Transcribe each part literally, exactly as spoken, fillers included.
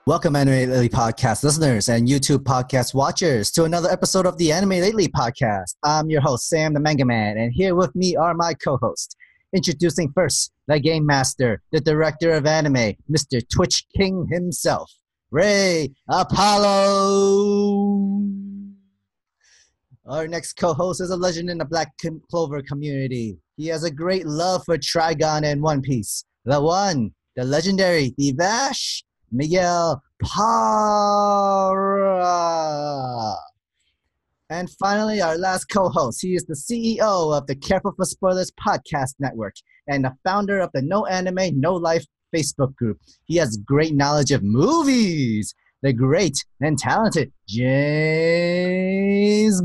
Welcome, Anime Lately podcast listeners and YouTube podcast watchers, to another episode of the Anime Lately podcast. I'm your host, Sam the Manga Man, and here with me are my co-hosts. Introducing first, the Game Master, the Director of Anime, Mister Twitch King himself, Ray Apollo. Our next co-host is a legend in the Black Clover community. He has a great love for Trigon and One Piece. The one, the legendary, the Vash, Miguel Parra. And finally, our last co-host. He is the C E O of the Careful for Spoilers podcast network and the founder of the No Anime, No Life Facebook group. He has great knowledge of movies. The great and talented James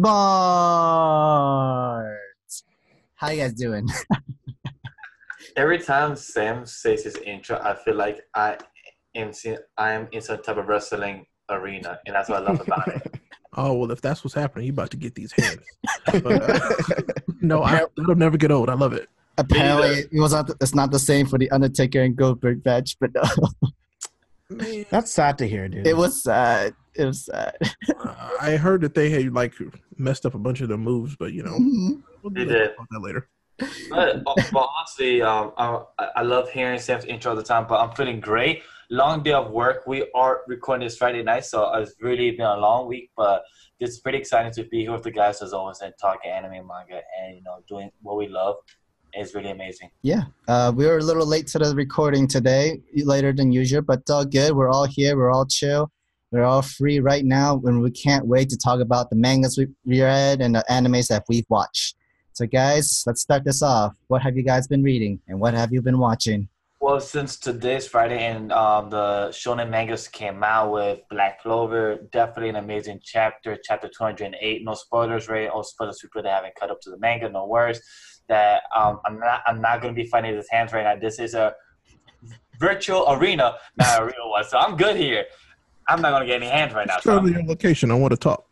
Barnes. How you guys doing? Every time Sam says his intro, I feel like I am I am in some type of wrestling arena, and that's what I love about it. Oh, well, if that's what's happening, you about to get these hands. But, uh, no, I, it'll never get old. I love it. Apparently, it was not, it's not the same for the Undertaker and Goldberg match, but no. Man. That's sad to hear, dude. It was sad. It was sad. uh, I heard that they had like messed up a bunch of the moves, but you know, Mm-hmm. we'll They talk did. about that later. But, but honestly, um, I, I love hearing Sam's intro all the time, but I'm feeling great. Long day of work. We are recording this Friday night, so it's really been a long week, but it's pretty exciting to be here with the guys as always and talking anime and manga and, you know, doing what we love. It's really amazing. Yeah, uh, we were a little late to the recording today, later than usual, but all good. We're all here. We're all chill. We're all free right now, and we can't wait to talk about the mangas we read and the animes that we've watched. So, guys, let's start this off. What have you guys been reading, and what have you been watching? Well, since today's Friday and um, the shonen mangas came out with Black Clover, definitely an amazing chapter, chapter two hundred eight. No spoilers, Ray. All spoilers for people that haven't cut up to the manga. No worries. That um, I'm not. I'm not going to be fighting his hands right now. This is a virtual arena, not a real one. So I'm good here. I'm not going to get any hands right now. Show So me your location. I want to talk.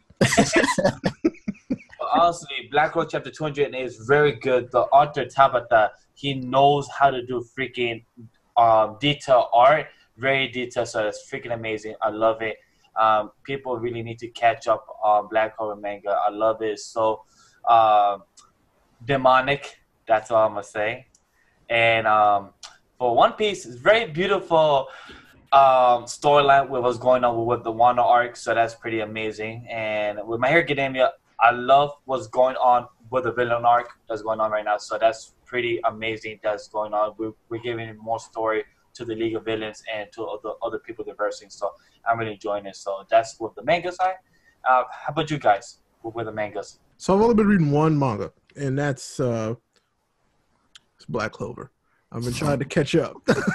But honestly, Black Clover chapter two hundred eight is very good. The author Tabata, he knows how to do freaking um, detail art, very detailed. So it's freaking amazing. I love it. Um, people really need to catch up on Black Clover manga. I love it. So. Um, demonic, that's all I'm gonna say. And um, for One Piece, it's very beautiful um, storyline with what's going on with the Wano arc, so that's pretty amazing. And with My Hero Academia, I love what's going on with the villain arc that's going on right now, so that's pretty amazing. That's going on. We're, we're giving more story to the League of Villains and to other other people diversing. So I'm really enjoying it. So that's with the manga side. Uh, how about you guys with, with the mangas? So I've only been reading one manga, and that's uh, it's Black Clover. I've been trying to catch up.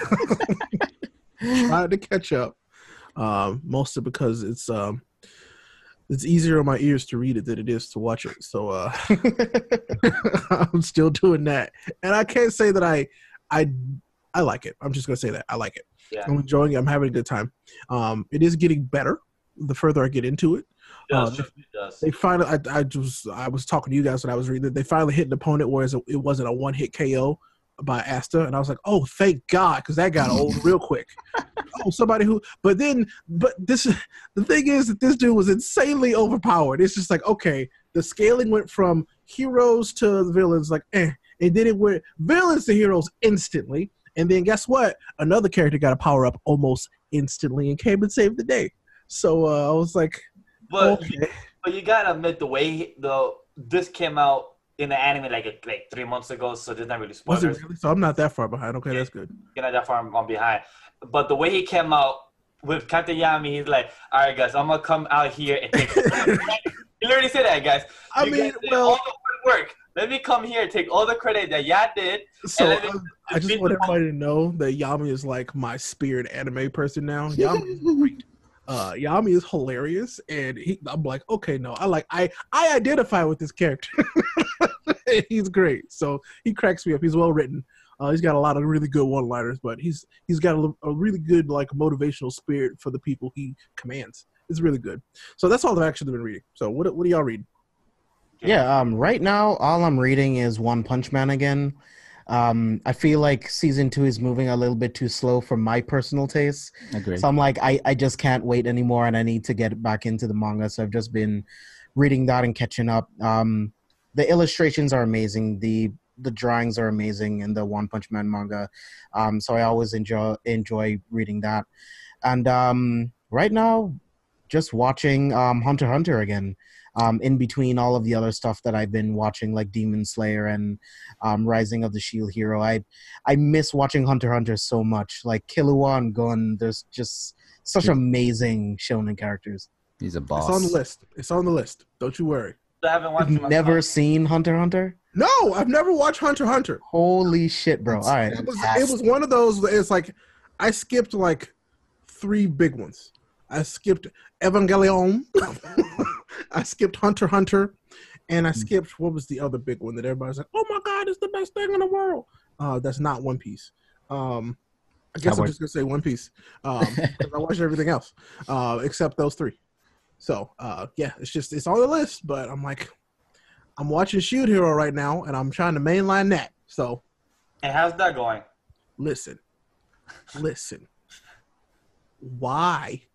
trying to catch up, um, mostly because it's um, it's easier on my ears to read it than it is to watch it. So uh, I'm still doing that, and I can't say that I I I like it. I'm just gonna say that I like it. Yeah. I'm enjoying it. I'm having a good time. Um, it is getting better the further I get into it. It does, Uh, it does. They finally, I, I just, I was talking to you guys when I was reading it. They finally hit an opponent where it wasn't a one hit K O by Asta, and I was like, oh, thank God, because that got old real quick. Oh, somebody who, but then, but this, the thing is that this dude was insanely overpowered. It's just like, okay, the scaling went from heroes to the villains, like, eh, and then it went villains to heroes instantly, and then guess what? Another character got a power up almost instantly and came and saved the day. So uh, I was like. But Okay. but you gotta admit the way he- the this came out in the anime like like three months ago, so there's not really Was spoilers. it really? So I'm not that far behind. Okay, that's good. You're not that far on behind. But the way he came out with Captain Yami, he's like, all right, guys, I'm gonna come out here and take. He literally said that, guys. I You mean, guys did well- all the hard work. Let me come here and take all the credit that y'all did. So and let me um, I just defeat want the- everybody to know that Yami is like my spirit anime person now. Yami is great. Uh, Yami is hilarious, and he, I'm like, okay, no, I like, I, I identify with this character. He's great, so he cracks me up. He's well written. Uh, he's got a lot of really good one-liners, but he's he's got a, a really good like motivational spirit for the people he commands. It's really good. So that's all I've actually been reading. So what what do y'all read? Yeah, um, right now all I'm reading is One Punch Man again. Um, I feel like season two is moving a little bit too slow for my personal taste. Agreed. So I'm like, I, I just can't wait anymore, and I need to get back into the manga. So I've just been reading that and catching up. Um, the illustrations are amazing. The the drawings are amazing in the One Punch Man manga. Um, so I always enjoy enjoy reading that. And um, right now, just watching um, Hunter x Hunter again. Um, in between all of the other stuff that I've been watching, like Demon Slayer and um, Rising of the Shield Hero. I I miss watching Hunter x Hunter so much. Like Killua and Gon, there's just such amazing shonen characters. He's a boss. It's on the list. It's on the list. Don't you worry. I haven't watched You've it never myself. seen Hunter x Hunter? No, I've never watched Hunter x Hunter. Holy shit, bro. That's All right. It was, it was one of those, it's like, I skipped like three big ones. I skipped Evangelion. I skipped Hunter x Hunter. And I skipped, what was the other big one that everybody's like, oh my God, it's the best thing in the world. Uh, that's not One Piece. Um, I guess I'm just going to say One Piece. Um, 'cause I watched everything else, uh, except those three. So, uh, yeah, it's just, it's on the list, but I'm like, I'm watching Shield Hero right now, and I'm trying to mainline that. So, And how's that going? listen, listen. Why,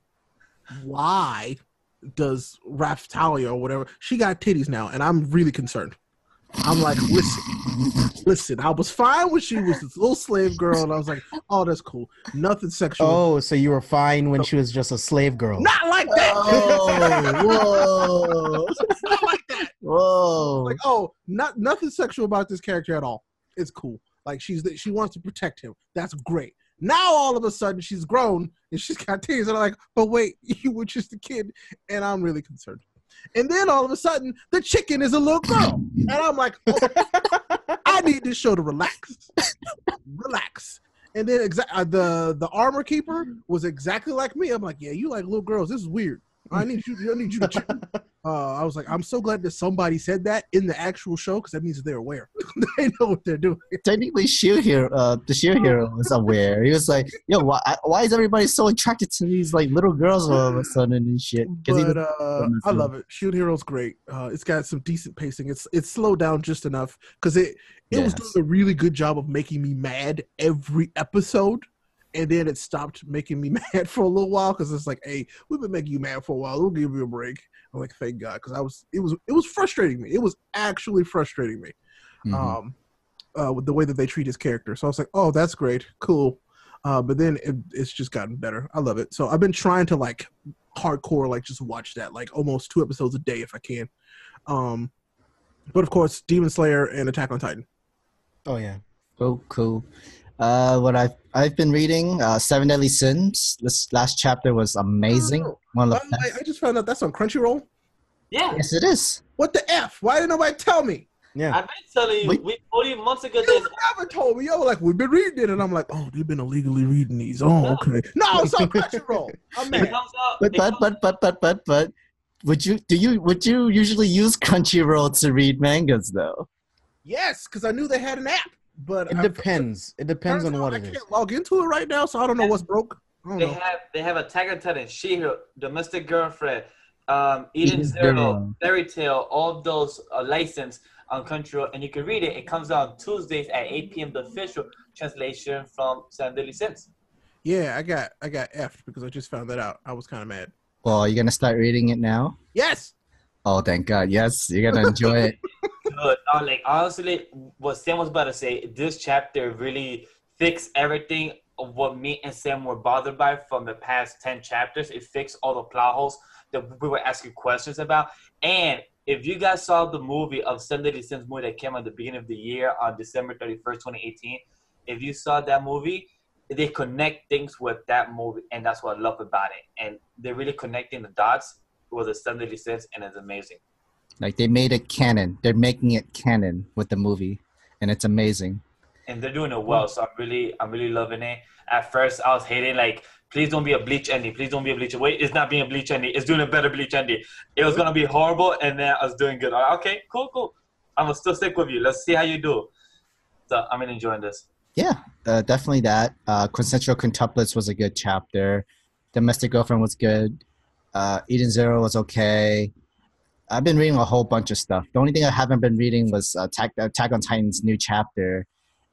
why does Raftalia or whatever, she got titties now, and I'm really concerned. I'm like, listen, listen, I was fine when she was this little slave girl, and I was like, oh, that's cool. Nothing sexual. Oh, so you were fine when she was just a slave girl. Not like that. Oh, whoa. Not like that. Whoa. Like, oh, not nothing sexual about this character at all. It's cool. Like, she's she wants to protect him. That's great. Now all of a sudden she's grown and she's got titties, and I'm like, but wait, you were just a kid, and I'm really concerned. And then all of a sudden the chicken is a little girl, and I'm like, oh, I need this show to relax, relax. And then exa- uh, the the armor keeper was exactly like me. I'm like, yeah, you like little girls. This is weird. I need you. I need you to. Check. Uh, I was like, I'm so glad that somebody said that in the actual show, because that means that they're aware. They know what they're doing. Technically, Shield Hero, uh, the Shield Hero was aware. He was like, "Yo, why, why is everybody so attracted to these like little girls all of a sudden and shit?" 'Cause he But was- uh, I love it. Shield Hero's great. Uh, it's got some decent pacing. It's it's slowed down just enough because it it was Yes. doing a really good job of making me mad every episode. And then it stopped making me mad for a little while because it's like, hey, we've been making you mad for a while. We'll give you a break. I'm like, thank God, because I was, it was, it was frustrating me. It was actually frustrating me, Mhm. um, uh, with the way that they treat his character. So I was like, oh, that's great, cool. Uh, but then it, it's just gotten better. I love it. So I've been trying to like hardcore, like just watch that, like almost two episodes a day if I can. Um, but of course, Demon Slayer and Attack on Titan. Oh, yeah. Oh, cool. Uh, what I've I've been reading, uh, Seven Deadly Sins. This last chapter was amazing. Oh, One By of the the way, I just found out that's on Crunchyroll. Yeah. yes, it is. What the F? Why didn't nobody tell me? Yeah. I've been telling you, Wait. we told you months ago You this. never told me. Yo, like, we've been reading it. And I'm like, oh, they've been illegally reading these. Oh, okay. No, it's on Crunchyroll. I'm It mad. comes out. But it but comes- but but but but but would you do you would you usually use Crunchyroll to read mangas though? Yes, because I knew they had an app. But It I- depends. It depends turns on out what I it is. can't log into it right now, so I don't know what's broke. I don't They know. have they have Attack on Titan, She-Hulk, Domestic Girlfriend, um, Eden Eden Zero, Zero. Fairy Tail, all of those are licensed on Crunchyroll, and you can read it. It comes out on Tuesdays at eight p.m. The official translation from Seven Deadly Sins. Yeah, I got I got F'd because I just found that out. I was kind of mad. Well, are you gonna start reading it now? Yes. Oh, thank God! Yes, you're gonna enjoy it. Good. Uh, like honestly, what Sam was about to say, this chapter really fixed everything of what me and Sam were bothered by from the past ten chapters. It fixed all the plot holes that we were asking questions about. And if you guys saw the movie of Seven Deadly Sins movie that came out at the beginning of the year on December thirty-first, twenty eighteen, if you saw that movie, they connect things with that movie, and that's what I love about it. And they're really connecting the dots with the Seven Deadly Sins, and it's amazing. Like they made it canon. They're making it canon with the movie, and it's amazing. And they're doing it well, so I'm really, I'm really loving it. At first, I was hating like, please don't be a Bleach ending. Please don't be a Bleach. Wait, it's not being a Bleach ending. It's doing a better Bleach ending. It was gonna be horrible, and then I was doing good. I'm like, okay, cool, cool. I'm gonna still stick with you. Let's see how you do. So I'm really enjoying this. Yeah, uh, definitely that. Uh, Quintessential Quintuplets was a good chapter. Domestic Girlfriend was good. Uh, Eden Zero was okay. I've been reading a whole bunch of stuff. The only thing I haven't been reading was uh, Attack, Attack on Titan's new chapter.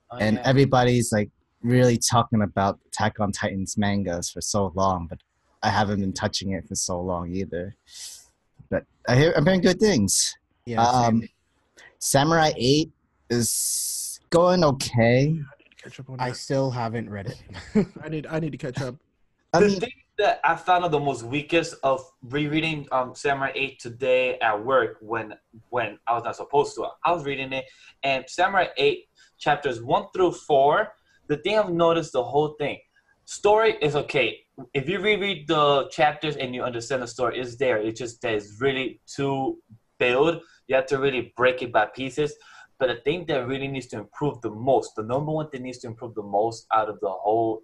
Oh, and yeah. everybody's like really talking about Attack on Titan's mangas for so long, but I haven't been touching it for so long either. But I hear I'm hearing good things. Yeah, Um, same. Samurai eight is going okay. Catch up on I that. still haven't read it. I need I need to catch up. I the mean, thing that I found out the most weakest of rereading um Samurai eight today at work when when I was not supposed to. I was reading it, and Samurai eight chapters one through four. The thing I've noticed the whole thing, story is okay. If you reread the chapters and you understand the story, it's there. It's just that it's really too build. You have to really break it by pieces. But the thing that really needs to improve the most, the number one thing needs to improve the most out of the whole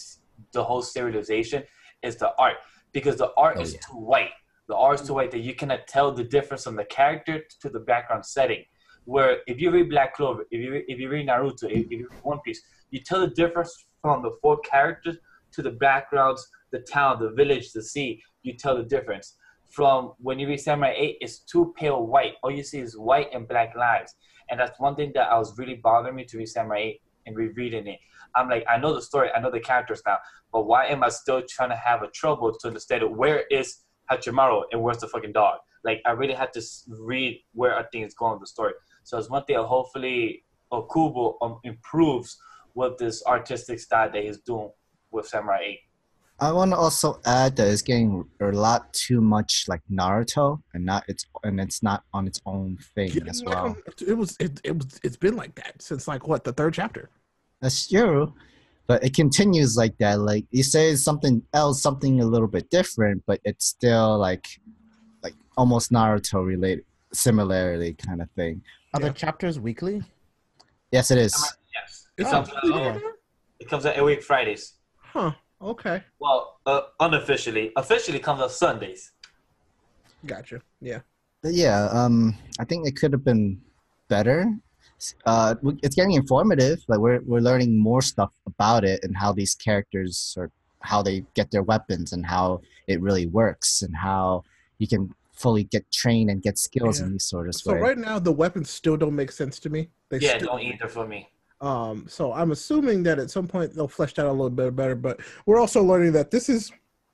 the whole serialization is the art, because the art Oh, is yeah. too white. The art is too white that you cannot tell the difference from the character to the background setting. Where if you read Black Clover, if you read, if you read Naruto, if, if you read One Piece, you tell the difference from the four characters to the backgrounds, the town, the village, the sea. You tell the difference. From when you read Samurai eight, it's too pale white. All you see is white and black lines. And that's one thing that I was really bothering me to read Samurai eight and rereading it. I'm like, I know the story, I know the characters now, but why am I still trying to have a trouble to understand it? Where is Hachimaru and where's the fucking dog? Like, I really had to read where I think it's going with the story. So it's one thing that hopefully Okubo um, improves with this artistic style that he's doing with Samurai eight. I want to also add that it's getting a lot too much like Naruto, and not it's and it's not on its own thing Yeah, as like, well. um, it was it, it was it's been like that since like what the third chapter. That's true, but it continues like that. Like you say something else, something a little bit different, but it's still like like almost Naruto related, similarly kind of thing. Are Yeah. the chapters weekly? Yes, it is. Yes. It's It not comes, really out, okay. it comes out every week Fridays. Huh. Okay. Well, uh, unofficially. Officially comes out Sundays. Gotcha. Yeah. But yeah, um, I think it could have been better. Uh, it's getting informative. Like we're we're learning more stuff about it and how these characters or how they get their weapons and how it really works and how you can fully get trained and get skills Yeah. in these sort of So ways. right now the weapons still don't make sense to me. They Yeah, still don't either for me. Um, so I'm assuming that at some point they'll flesh that out a little bit better, but we're also learning that this is,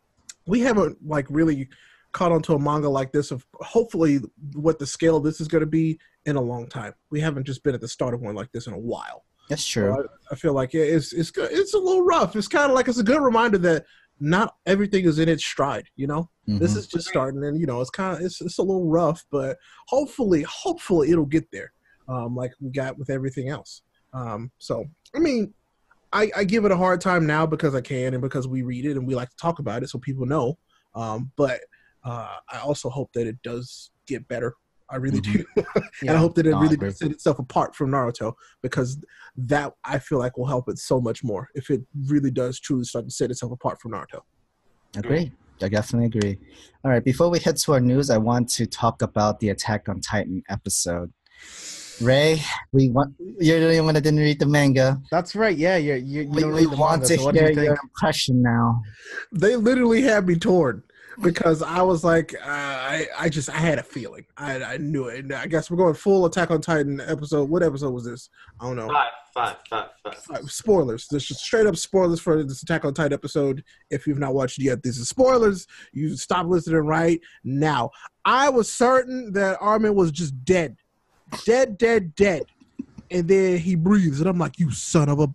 we haven't like really caught onto a manga like this of hopefully what the scale of this is going to be in a long time. We haven't just been at the start of one like this in a while. That's So true. I, I feel like it- it's it's good. It's a little rough. It's kind of like it's a good reminder that not everything is in its stride. You know, this Mhm. is just starting, and you know, it's kind of it's it's a little rough, but hopefully, hopefully it'll get there, um, like we got with everything else. Um, so I mean, I, I give it a hard time now because I can and because we read it and we like to talk about it so people know. Um, but uh, I also hope that it does get better. I really Mhm. do. And I Yeah. hope that it No, I really agree. does set itself apart from Naruto, because that I feel like will help it so much more if it really does truly start to set itself apart from Naruto. Agree. I definitely agree. All right, before we head to our news, I want to talk about the Attack on Titan episode. Ray, we want you're the only one that didn't read the manga. That's right. Yeah, you're, you you We, don't we read the want manga, to so what do hear you think? your impression now. They literally had me torn because I was like, uh, I I just I had a feeling. I I knew it. And I guess we're going full Attack on Titan episode. What episode was this? I don't know. Five, five, five, five. Uh, spoilers. There's just straight up spoilers for this Attack on Titan episode. If you've not watched it yet, this is spoilers. You stop listening right now. I was certain that Armin was just dead, dead, dead, dead, and then he breathes, and I'm like, "You son of a!"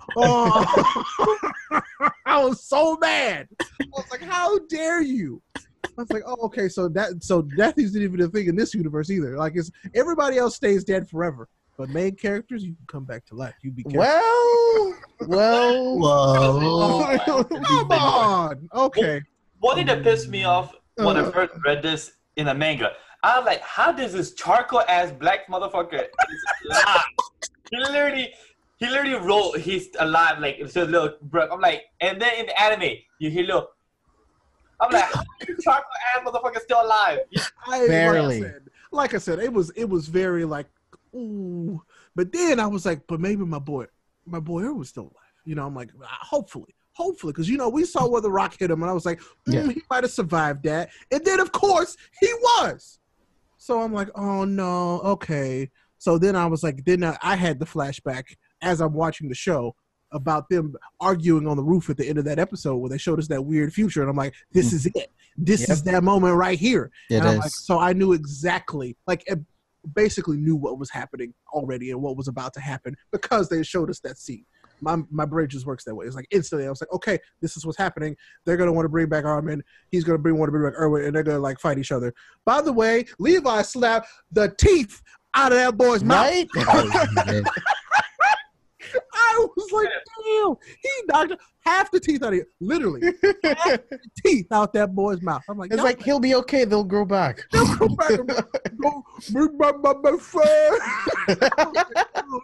Oh, I was so mad. I was like, "How dare you!" I was like, "Oh, okay." So that so death isn't even a thing in this universe either. Like, it's everybody else stays dead forever. But main characters, you can come back to life. You be careful. Well, well, Whoa. Come on. Okay. One thing that pissed me off when I Uh. first read this in a manga, I was like, how does this charcoal ass black motherfucker is alive? He literally, he literally wrote he's alive, like it's a little brook. I'm like, and then in the anime, you hear little. I'm like, how is this charcoal ass motherfucker still alive? I, Barely. Like I, said, like I said, it was it was very like, ooh. But then I was like, but maybe my boy, my boy Earl was still alive. You know, I'm like, ah, hopefully, hopefully, because you know we saw where the rock hit him, and I was like, mm, Yeah. he might have survived that. And then of course he was. So I'm like, oh no, okay. So then I was like, then I, I had the flashback as I'm watching the show about them arguing on the roof at the end of that episode where they showed us that weird future, and I'm like, this is it. This Yep. is that moment right here. It and I'm is. like, so I knew exactly, like, it basically knew what was happening already and what was about to happen because they showed us that scene. My my brain just works that way. It's like instantly, I was like, okay, this is what's happening. They're gonna want to bring back Armin. He's gonna bring want to bring back Erwin, and they're gonna like fight each other. By the way, Levi slapped the teeth out of that boy's mouth. Right? I was like, damn, he knocked half the teeth out of it. Literally, half the teeth out that boy's mouth. I'm like, It's y'all like he'll be okay. They'll grow back. They'll go back and go, bring back my best friend. Oh,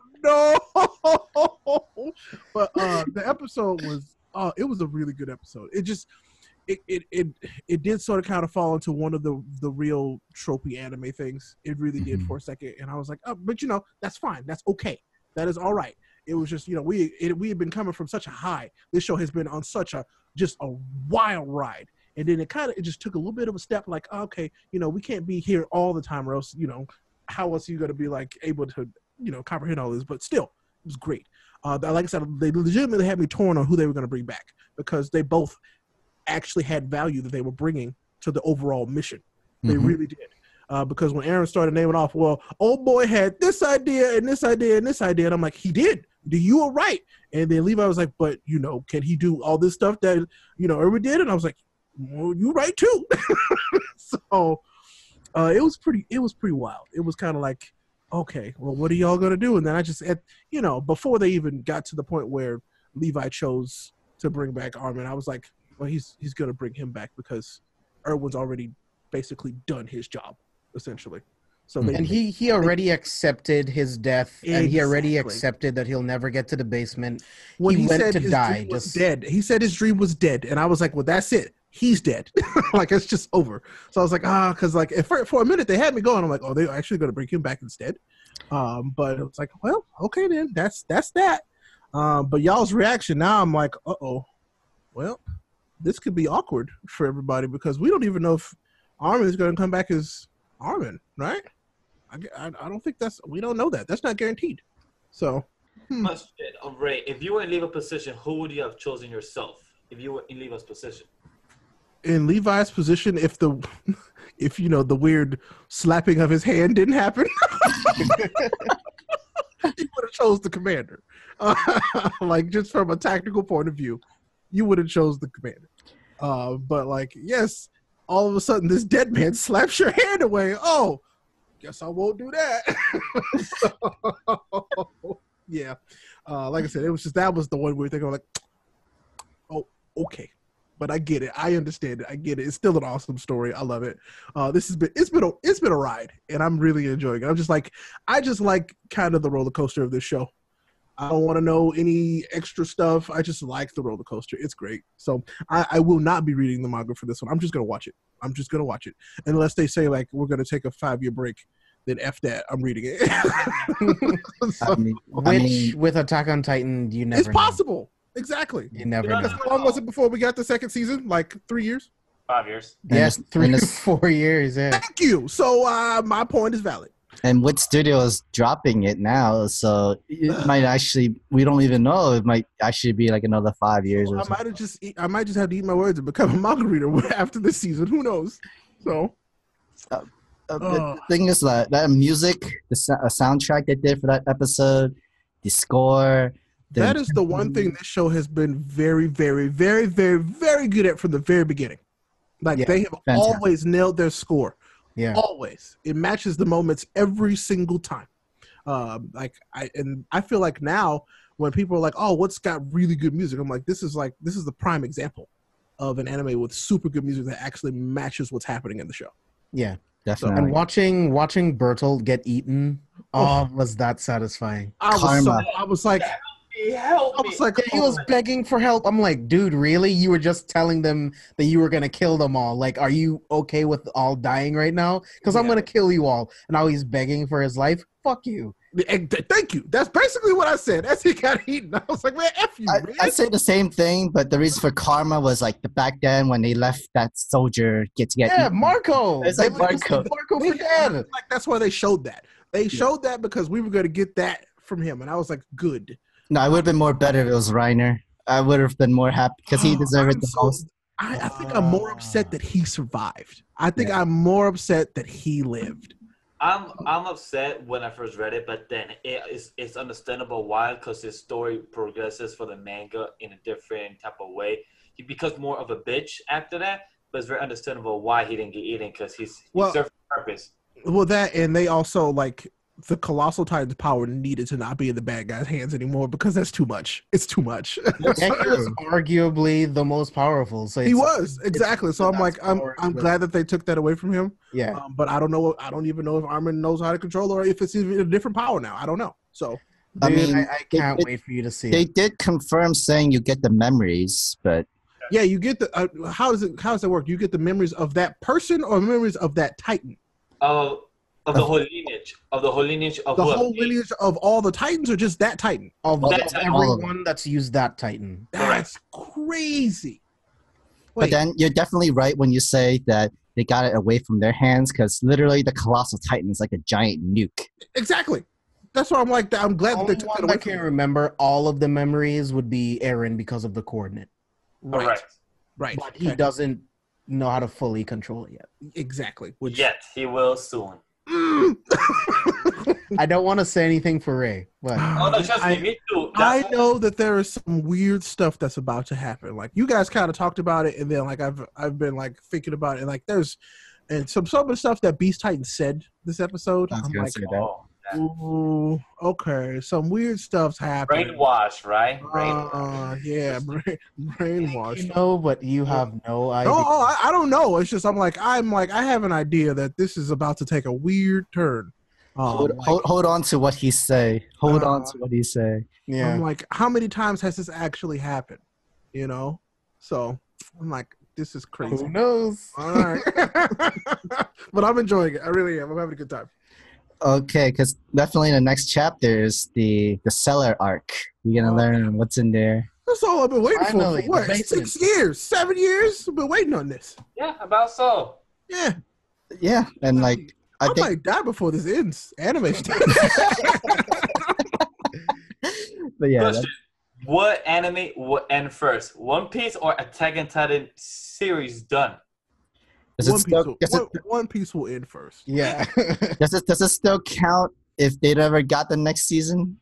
no. But uh, the episode was, uh, it was a really good episode. It just, it, it, it, it did sort of kind of fall into one of the, the real tropey anime things. It really did Mhm. for a second. And I was like, oh, but you know, that's fine. That's okay. That is all right. It was just, you know, we it, we had been coming from such a high. This show has been on such a, just a wild ride. And then it kind of, it just took a little bit of a step like, okay, you know, we can't be here all the time or else, you know, how else are you going to be like able to, you know, comprehend all this? But still, it was great. Uh, like I said, they legitimately had me torn on who they were going to bring back because they both actually had value that they were bringing to the overall mission. They Mhm. really did. Uh, because when Aaron started naming off, well, old boy had this idea and this idea and this idea, and I'm like, he did. You were right. And then Levi was like, but, you know, can he do all this stuff that, you know, Erwin did? And I was like, well, you're right, too. So uh, it was pretty, it was pretty wild. It was kind of like, okay, well, what are y'all going to do? And then I just, at, you know, before they even got to the point where Levi chose to bring back Armin, I was like, well, he's he's going to bring him back because Erwin's already basically done his job, essentially. So they, And he, he already accepted his death, and he already Exactly. accepted that he'll never get to the basement. when he he, went said to his die, dream was just- dead, he said his dream was dead, and I was like, well, that's it. He's dead. Like, it's just over. So I was like, ah, because like for, for a minute they had me going. I'm like, oh, they're actually going to bring him back instead. Um, but it was like, well, okay then, that's that's that. Um, but y'all's reaction now, I'm like, uh oh, well, this could be awkward for everybody because we don't even know if Armin is going to come back as Armin, right? I, I, I don't think that's, we don't know that. That's not guaranteed. So, hmm. Question, oh, Ray, if you were in Levi's position, who would you have chosen yourself? If you were in Levi's position, in Levi's position, if the, if you know the weird slapping of his hand didn't happen, he would have chose the commander. Uh, like just from a tactical point of view, you would have chose the commander. Uh, but like, yes, all of a sudden this dead man slaps your hand away. Oh, guess I won't do that. So, yeah, uh, like I said, it was just that was the one weird thing. I'm like, oh, okay. But I get it. I understand it. I get it. It's still an awesome story. I love it. Uh, this has been it's been a it's been a ride, and I'm really enjoying it. I'm just like I just like kind of the roller coaster of this show. I don't want to know any extra stuff. I just like the roller coaster. It's great. So I, I will not be reading the manga for this one. I'm just gonna watch it. I'm just gonna watch it unless they say like we're gonna take a five year break. Then F that. I'm reading it. So, I mean, Which, I mean, with Attack on Titan, you never it's know. possible. Exactly. You never Yeah. know. Because how long was it before we got the second season? Like three years? five years. and Yes, it's- three and or it's- four years, yeah. Thank you. So uh, my point is valid. and what studio is dropping it now? So it might actually, we don't even know. It might actually be like another five years or I something. might have just eat, I might just have to eat my words and become a manga reader after this season. Who knows? So Uh, Oh. The thing is that that music, the sou- uh, soundtrack they did for that episode, the score. The, that is the one thing this show has been very, very, very, very, very good at from the very beginning. Like Yeah, they have fantastic. always nailed their score. Yeah. Always. It matches the moments every single time. Um, like I and I feel like now when people are like, "Oh, what's got really good music?" I'm like, "This is like this is the prime example of an anime with super good music that actually matches what's happening in the show." Yeah. definitely. And watching watching Bertolt get eaten, oh, was that satisfying. I was so, Karma. I was like, Help I me. was like, Yeah, he was oh. begging for help. I'm like, dude, really? You were just telling them that you were gonna kill them all. Like, are you okay with all dying right now? Because I'm Yeah. gonna kill you all. And now he's begging for his life. Fuck you. And th- thank you. That's basically what I said. As he got eaten, I was like, "Man, f you, I, man." I say the same thing, but the reason for karma was like the back then when they left that soldier get to get Yeah, eaten. Marco. It's like They let us Marco. see Marco for dead. Like that's why they showed that. They showed that because we were going to get that from him, and I was like, "Good." No, I would have been more better if it was Reiner. I would have been more happy because he Oh, deserved I'm it the so- most. I, I think I'm more upset that he survived. I think Yeah. I'm more upset that he lived. I'm I'm upset when I first read it, but then it is it's understandable why, because his story progresses for the manga in a different type of way. He becomes more of a bitch after that, but it's very understandable why he didn't get eaten, because he's he Well- served a purpose. Well, that and they also like the Colossal Titan's power needed to not be in the bad guy's hands anymore because that's too much. It's too much. Yeah, he was arguably the most powerful. So he it's- was exactly. So I'm that's like, I'm power, I'm but- glad that they took that away from him. Yeah. Um, but I don't know. I don't even know if Armin knows how to control or if it's even a different power now. I don't know. So I Dude, mean, I, I they- can't they- wait for you to see They it. did confirm saying you get the memories, but yeah, you get the uh, how does it how does it work? You get the memories of that person or memories of that Titan? Of of the whole lineage, of the whole lineage of The whoever. whole lineage of all the Titans or just that Titan? Of, All of of them. everyone that's used that Titan. That's crazy. but Wait, then you're definitely right when you say that they got it away from their hands because literally the Colossal Titan is like a giant nuke. exactly. That's why I'm like, I'm glad that Only they took one that away that from can him. remember all of the memories would be Aaron because of the coordinate. Right, Correct. right. But he okay. doesn't know how to fully control it yet. Exactly. Which, Yet he will soon. Mm. I don't want to say anything for Ray, but Oh no, trust I- me, me too. I That's- know that there is some weird stuff that's about to happen. Like you guys kind of talked about it, and then like I've I've been like thinking about it. And, like there's and some some of the stuff that Beast Titan said this episode. I was I'm gonna like, say that. Oh, that- ooh, okay, some weird stuff's happening. brainwash, right? Brainwash. Uh, yeah, brain, brainwashed. you know, but you have no idea. No, oh, I, I don't know. It's just I'm like I'm like I have an idea that this is about to take a weird turn. Um, Hold, like, hold, hold on to what he say. Hold on Uh, to what he say. yeah. I'm like, how many times has this actually happened? You know, so I'm like, this is crazy. Who knows? All right, but I'm enjoying it. I really am. I'm having a good time. Okay, because definitely the next chapter is the the cellar arc. You're gonna Oh. learn what's in there. That's all I've been waiting Finally, for. the For what? basement. Six years, seven years. I've been waiting on this. Yeah, about so. Yeah, Yeah, and like I I, think, might die before this ends. Animation. but yeah, Question: what anime would end first, One Piece or Attack on Titan series done? does it One still Piece, will, does one, it, One Piece will end first. Yeah. does it does it still count if they never got the next season?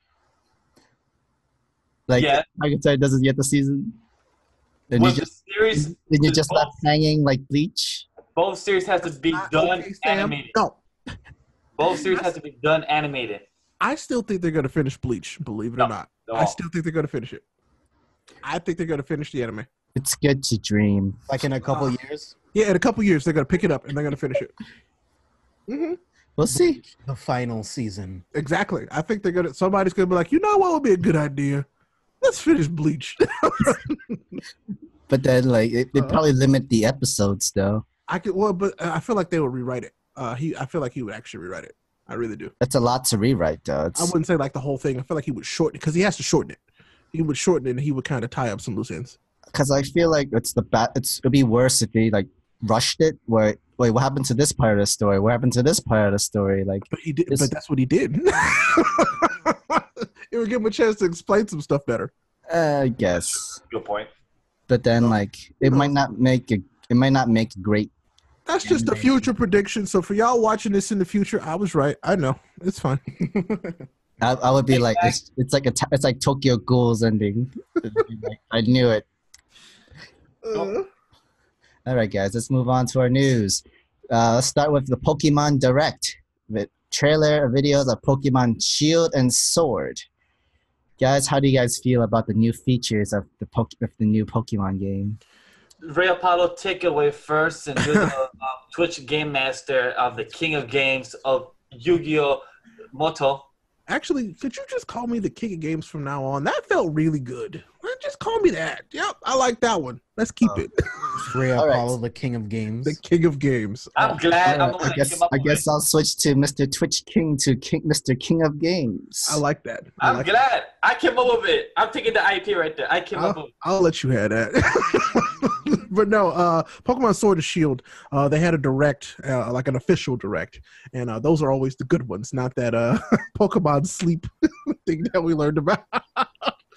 Like Yeah. I can tell, does it get the season? Then you With just the series, then you with just both- left hanging like Bleach. both series has to be Not done okay, Sam. animated. No, Both series has to be done animated. I still think they're gonna finish Bleach. Believe it No. or not, No. I still think they're gonna finish it. I think they're gonna finish the anime. It's good to dream. Like in a couple Uh, years, Yeah, in a couple years they're gonna pick it up and they're gonna finish it. hmm We'll see. the final season. Exactly. I think they're gonna. Somebody's gonna be like, you know what would be a good idea? Let's finish Bleach. But then like it, they Uh-huh. probably limit the episodes though. I could. Well, but I feel like they would rewrite it. Uh, he. I feel like he would actually rewrite it. I really do. That's a lot to rewrite though. It's, I wouldn't say like the whole thing. I feel like he would shorten it because he has to shorten it. He would shorten it and he would kind of tie up some loose ends. Because I feel like it's the bat. It's it'd be worse if they like rushed it. Where wait, what happened to this part of the story? What happened to this part of the story? Like, But he did. It's- But that's what he did. It would give him a chance to explain some stuff better. uh, I guess. Good point. But then like it might not make a it might not make a great. That's just a Animation. future prediction. So for y'all watching this in the future, I was right. I know it's fine. I, I would be like it's, it's like a t- it's like Tokyo Ghoul's ending. It'd be like, I knew it. Uh, All right, guys, let's move on to our news. Uh, let's start with the Pokemon Direct with trailer videos of Pokemon Shield and Sword. Guys, how do you guys feel about the new features of the po- of the new Pokemon game? Ray Apollo, take it away first, and you're the uh, Twitch game master of the King of Games of Yu-Gi-Oh! Moto. Actually, could you just call me the king of games from now on? That felt really good. Just call me that. Yep, I like that one. Let's keep Oh. it. Rhea All right. Apollo, the king of games. The king of games. I'm glad I'm All the right, one I that guess came up I with guess it. I'll switch to Mister Twitch King to King, Mister King of Games. I like that. I I'm like glad. I came up with it. I'm taking the I P right there. I came up with I'll let you have that. But no, uh, Pokemon Sword and Shield, uh, they had a direct, uh, like an official direct, and uh, those are always the good ones, not that uh, Pokemon Sleep thing that we learned about.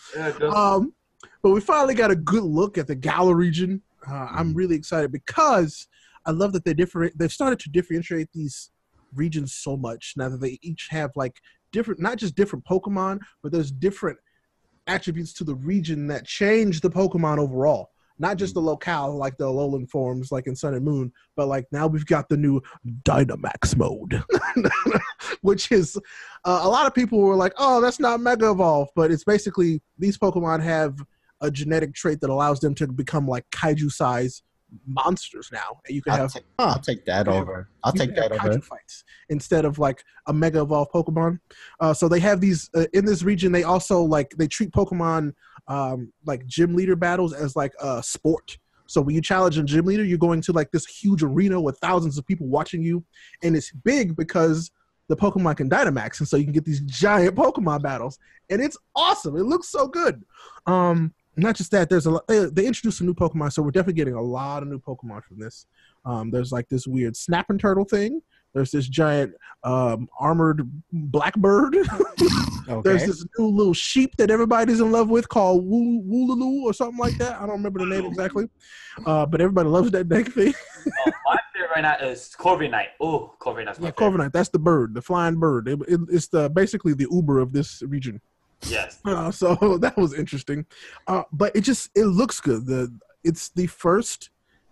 Yeah, it does. Um, but we finally got a good look at the Galar region. Uh, I'm really excited because I love that they different. They've started to differentiate these regions so much now that they each have like different, not just different Pokemon, but there's different attributes to the region that change the Pokemon overall. Not just the locale, like the Alolan forms, like in Sun and Moon, but like now we've got the new Dynamax mode, which is uh, a lot of people were like, "Oh, that's not Mega Evolve," but it's basically these Pokemon have a genetic trait that allows them to become like kaiju size monsters now, and you can I'll, have take, I'll take that you over. I'll you take can have that kaiju over. fights instead of like a Mega Evolve Pokemon. Uh, so they have these uh, in this region. They also like they treat Pokemon um, like gym leader battles as like a sport. So when you challenge a gym leader, you're going to like this huge arena with thousands of people watching you, and it's big because the Pokemon can Dynamax, and so you can get these giant Pokemon battles, and it's awesome. It looks so good. Um, not just that, there's a lot, they, they introduced a new Pokemon, so we're definitely getting a lot of new Pokemon from this. Um, there's like this weird snapping turtle thing. There's this giant um, armored blackbird. Okay. There's this new little sheep that everybody's in love with called Woo- Wooloo or something like that. I don't remember the name exactly, uh, but everybody loves that dang thing. Oh, my favorite right now is Corviknight. Oh, Corviknight's my Yeah, favorite. Corviknight. That's the bird, the flying bird. It, it, it's the basically the Uber of this region. Yes. Uh, so that was interesting, uh, but it just it looks good. The it's the first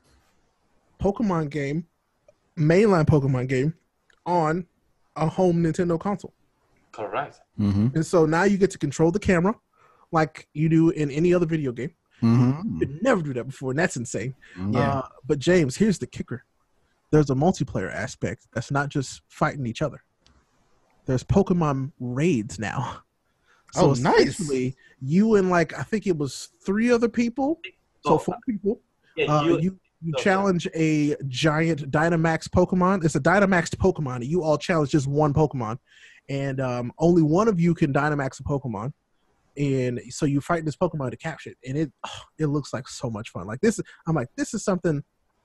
Pokemon game, mainline Pokemon game, on a home Nintendo console, Correct. Mm-hmm. and so now you get to control the camera like you do in any other video game. Mm-hmm. You could never do that before, and that's insane. Yeah. Uh, but James, here's the kicker: there's a multiplayer aspect that's not just fighting each other. There's Pokemon raids now. So Oh, nice. essentially, you and like I think it was three other people, so Oh, four people. Yeah, Uh, you, you you okay. challenge a giant Dynamax Pokemon. It's a Dynamaxed Pokemon. And you all challenge just one Pokemon, and um, only one of you can Dynamax a Pokemon. And so you fight this Pokemon to capture it, and it oh, it looks like so much fun. Like this, I'm like, this is something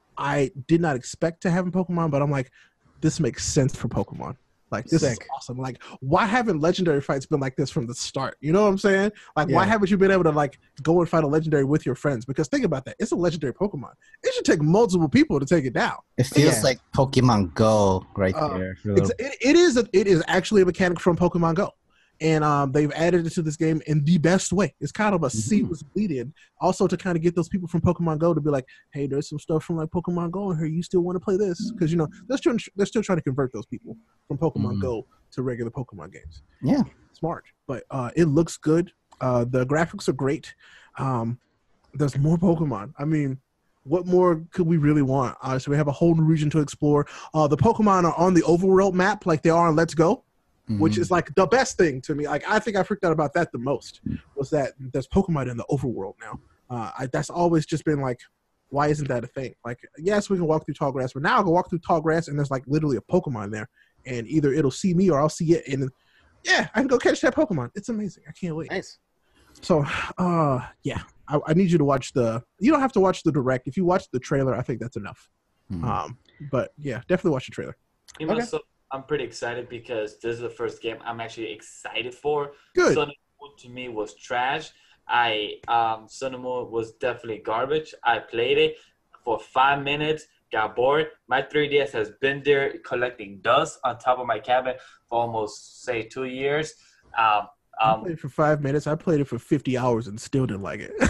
I did not expect to have in Pokemon, but I'm like, this makes sense for Pokemon. Like this Sick. is awesome. Like, why haven't legendary fights been like this from the start? You know what I'm saying? Like, why Yeah. haven't you been able to like go and fight a legendary with your friends? Because think about that, it's a legendary Pokemon. It should take multiple people to take it down. It feels Yeah. like Pokemon Go right Uh, there. for a It's, little- it, it is a, it is actually a mechanic from Pokemon Go, and um, they've added it to this game in the best way. It's kind of a seamless bleed in, also to kind of get those people from Pokemon Go to be like, hey, there's some stuff from like Pokemon Go in here. You still want to play this? Because you know they're still they're still trying to convert those people from Pokemon Mhm. Go to regular Pokemon games. Yeah. Smart, but uh, it looks good. Uh, the graphics are great. Um, there's more Pokemon. I mean, what more could we really want? Honestly, we have a whole new region to explore. Uh, the Pokemon are on the overworld map like they are on Let's Go, which Mhm. is like the best thing to me. Like I think I freaked out about that the most was that there's Pokemon in the overworld now. Uh, I, that's always just been like, why isn't that a thing? Like, yes, we can walk through tall grass, but now I can walk through tall grass and there's like literally a Pokemon there, and either it'll see me or I'll see it, and yeah, I can go catch that Pokemon. It's amazing. I can't wait. Nice. So, uh, yeah, I, I need you to watch the. You don't have to watch the direct. If you watch the trailer, I think that's enough. Mhm. Um, but yeah, definitely watch the trailer. You know, Okay. so I'm pretty excited because this is the first game I'm actually excited for. Good. Sun and Moon to me was trash. I um Sun and Moon was definitely garbage. I played it for five minutes, got bored. My three D S has been there collecting dust on top of my cabinet for almost say two years. Um, I um played it for five minutes. I played it for fifty hours and still didn't like it.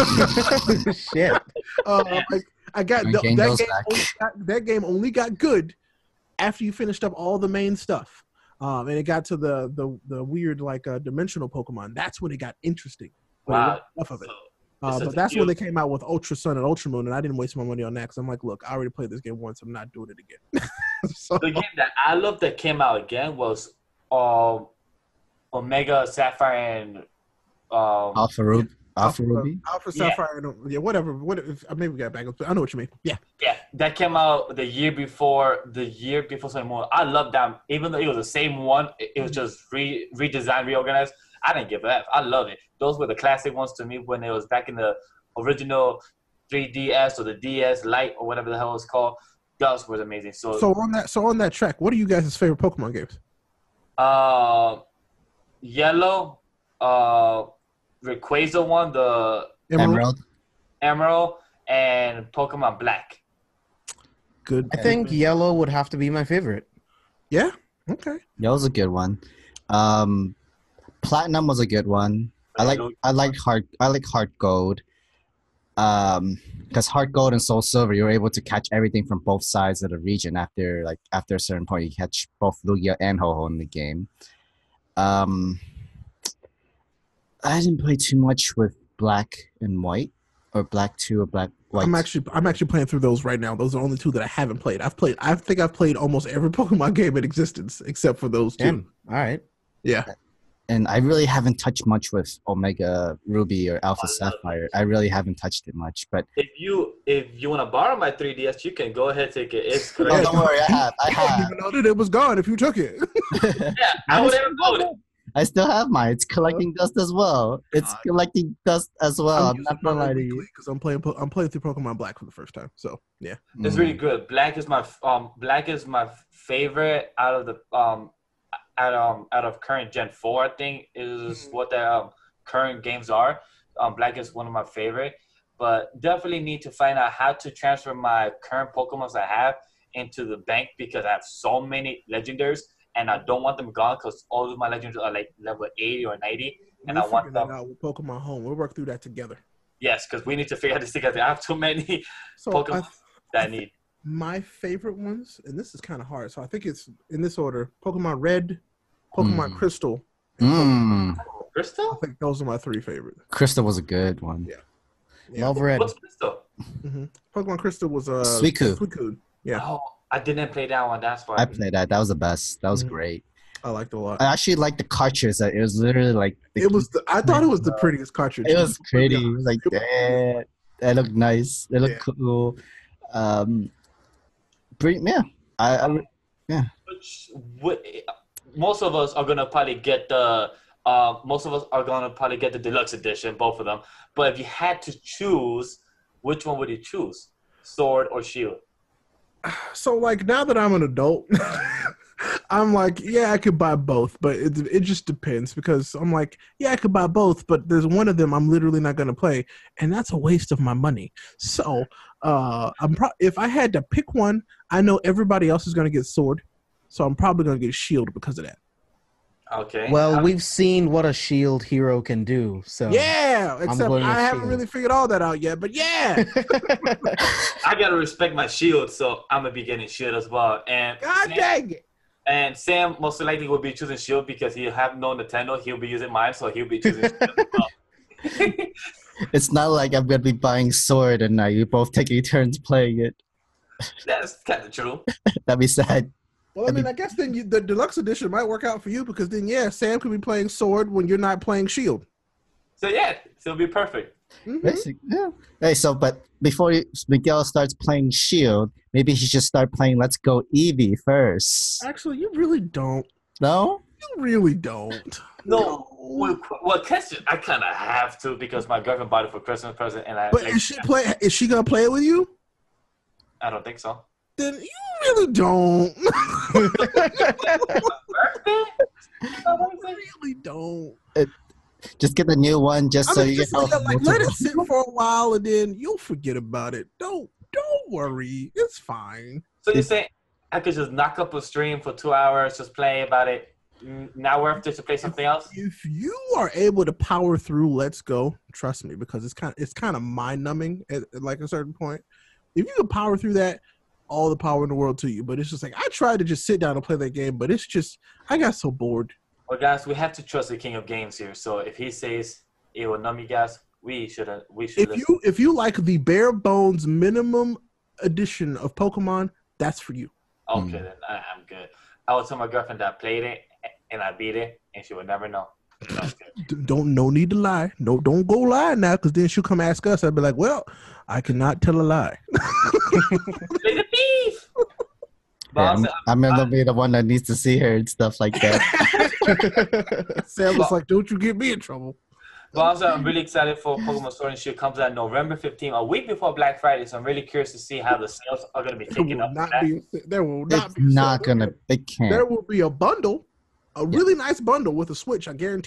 Shit. uh, like, I got My the, game that goes game. back. Only got, that game only got good after you finished up all the main stuff, um, and it got to the the the weird like uh, dimensional Pokemon. That's when it got interesting. But it wow. wasn't enough of it. So, Uh, this is but a that's when they huge- came out with Ultra Sun and Ultra Moon, and I didn't waste my money on that because I'm like, look, I already played this game once. I'm not doing it again. so, the game that I love that came out again was um Omega Sapphire and um Alpha Ruby. Alpha Ruby. Alpha Yeah. Sapphire, and, yeah, whatever. What if, maybe we got back up. I know what you mean. Yeah, yeah, that came out the year before the year before Sun and Moon. I love that. Even though it was the same one, it, it was just re redesigned, reorganized. I didn't give a F. I love it. Those were the classic ones to me when it was back in the original three D S or the D S Lite or whatever the hell it's called. Those was amazing. So, So on that, so on that track, what are you guys' favorite Pokemon games? uh, Yellow, uh, Rayquaza one, the Emerald. Emerald. Emerald, and Pokemon Black. Good. I think yellow would have to be my favorite. Yeah. Okay. That was a good one. Um, Platinum was a good one. I like I like Heart I like Heart Gold. Um, because Heart Gold and Soul Silver, you're able to catch everything from both sides of the region. After like after a certain point, you catch both Lugia and Ho-Oh in the game. Um, I didn't play too much with Black and White, or Black Two or Black White. I'm actually I'm actually playing through those right now. Those are the only two that I haven't played. I've played. I think I've played almost every Pokemon game in existence except for those two. Damn. All right. Yeah. And I really haven't touched much with Omega Ruby or Alpha Sapphire. I really haven't touched it much, but If you if you want to borrow my three D S, you can go ahead and take it. It's oh, correct. don't worry, I have, I I didn't have. even know that it was gone if you took it. Yeah, I would have known it. I still have mine. It's collecting dust as well. It's collecting dust as well. I'm, not gonna lie to you. because I'm playing Po- I'm playing through Pokemon Black for the first time. So yeah. It's really good. Black is my um Black is my favorite out of the um out um out of current Gen four. I think is what the um, current games are. Um, Black is one of my favorite, but definitely need to find out how to transfer my current Pokemons I have into the bank because I have so many legendaries and I don't want them gone because all of my legendaries are like level eighty or ninety, and We'll I want figure that them. out with Pokemon Home. We'll work through that together. Yes, because we need to figure out this together. I have too many So Pokemon I, that I need. my favorite ones, and this is kind of hard. So I think it's in this order: Pokemon Red, Pokemon Mm. Crystal. and Pokemon- Mm. I Crystal? think those are my three favorites. Crystal was a good one. Yeah. Yeah. Love red. What's Crystal? hmm Pokemon Crystal was uh, Suicune. Suicune. Yeah, Oh, I didn't play that one. That's why. I played that. That was the best. That was Mhm. great. I liked it a lot. I actually liked the cartridge. It was literally like the It was. The, I thought it was the prettiest cartridge. It was pretty. Yeah. It was like, damn, that looked nice. It looked Yeah. cool. Um, pretty, yeah. I, I, Which, would- most of us are gonna probably get the. Uh, most of us are gonna probably get the deluxe edition, both of them. But if you had to choose, which one would you choose? Sword or Shield? So like now that I'm an adult, I'm like, yeah, I could buy both, but it it just depends because I'm like, yeah, I could buy both, but there's one of them I'm literally not gonna play, and that's a waste of my money. So uh, I'm pro- if I had to pick one, I know everybody else is gonna get Sword, so I'm probably gonna get Shield because of that. Okay. Well, I- we've seen what a shield hero can do. So Yeah, except going with I haven't Shield. really figured all that out yet, but yeah, I gotta respect my Shield, so I'm gonna be getting Shield as well. And God Sam, dang it. and Sam most likely will be choosing Shield because he have no Nintendo. He'll be using mine, so he'll be choosing Shield as well. it's not like I'm gonna be buying Sword and uh, you both taking turns playing it. That's kind of true. That'd be sad. Well, I mean, I guess then you, the deluxe edition might work out for you because then, yeah, Sam could be playing Sword when you're not playing Shield. So yeah, so it'll be perfect. Mhm. Basic, yeah. Hey, so but before you, Miguel starts playing Shield, maybe he should start playing Let's Go Eevee first. Actually, you really don't. No? You really don't. No, well, well, question I kind of have to because my girlfriend bought it for Christmas present, and I But like, is she play? Is she gonna play it with you? I don't think so. Then you really don't. Birthday? You really don't. Just get the new one just I so mean, you just get like, like, let it sit for a while and then you'll forget about it. Don't don't worry. It's fine. So you It's- say I could just knock up a stream for two hours, just play about it. N- Now we're up to play something else. If you are able to power through Let's Go, trust me, because it's kind of it's kind of mind numbing at, at like a certain point. If you can power through that, all the power in the world to you. But it's just like I tried to just sit down and play that game, but it's just I got so bored. Well, guys, we have to trust the king of games here. So if he says it will numb you guys, we should we should If listen. you if you like the bare bones minimum edition of Pokemon, that's for you. Okay, then I, I'm good. I will tell my girlfriend that I played it and I beat it, and she would never know. That's good. D- Don't no need to lie. No, don't go lie now, because then she'll come ask us. I'd be like, well, I cannot tell a lie. Play the beef. But Yeah, also, I'm, I'm gonna be the one that needs to see her and stuff like that. Sam was like, don't you get me in trouble. But also, I'm really excited for Pokemon Sword and Shield. Comes out November fifteenth, a week before Black Friday. So I'm really curious to see how the sales are going to be There kicking will up. not for that. be. There will not It's be. not so- gonna. It There can't. will be a bundle, a really nice bundle with a Switch. I guarantee it.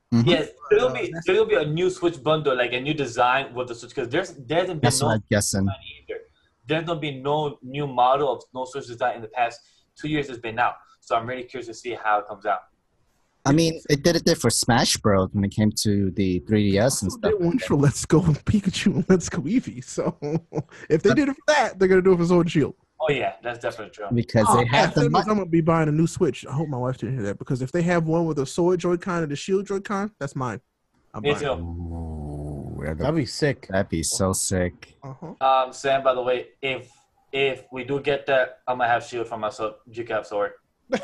Mhm. Yes, there will Uh, be that's- there will be a new Switch bundle, like a new design with the Switch, because there's there hasn't been That's no what I'm guessing. design either. There's not been no new model of no Switch design in the past two years. It's been out, so I'm really curious to see how it comes out. I mean, it did it there for Smash Bros. When it came to the three D S and also stuff. did one for Let's Go Pikachu and Let's Go Eevee. So if they did it for that, they're gonna do it for Sword and Shield. Oh yeah, that's definitely true. Because Oh, they yeah, have the that means money. I'm gonna be buying a new Switch. I hope my wife didn't hear that because if they have one with a Sword Joy-Con and a Shield Joy-Con, that's mine. I'm Me buying. too. Ooh, that'd That'd be sick. that'd be so sick. Uh-huh. Um, Sam, by the way, if if we do get that, I'm gonna have Shield for myself. You can have Sword.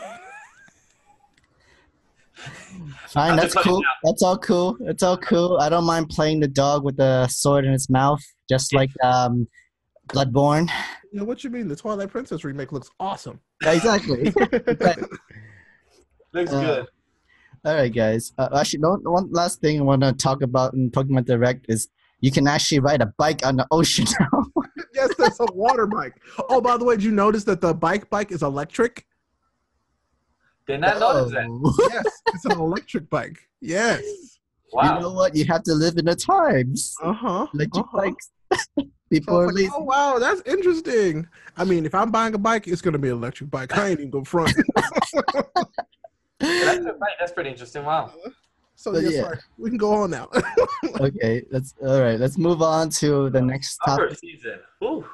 Fine, I'm that's just putting cool. it out. That's all cool. It's all cool. I don't mind playing the dog with the sword in its mouth, just like um, Bloodborne. You know what you mean? The Twilight Princess remake looks awesome. Yeah, exactly. Looks Uh, good. All right, guys. Uh, actually, no, one last thing I want to talk about in Pokemon Direct is you can actually ride a bike on the ocean now. Yes, that's a water bike. Oh, by the way, did you notice that the bike bike is electric? Did not notice that. Oh. Yes, it's an electric bike. Yes. Wow. You know what? You have to live in the times. Uh huh. Electric uh-huh. bikes. People So are it's lazy. like, oh wow, that's interesting. I mean, if I'm buying a bike, it's gonna be an electric bike. I ain't even go front. That's, a- that's pretty interesting. Wow. So But yes, yeah. sorry. We can go on now. Okay, let's all right. Let's move on to the next Summer topic. season. Whew.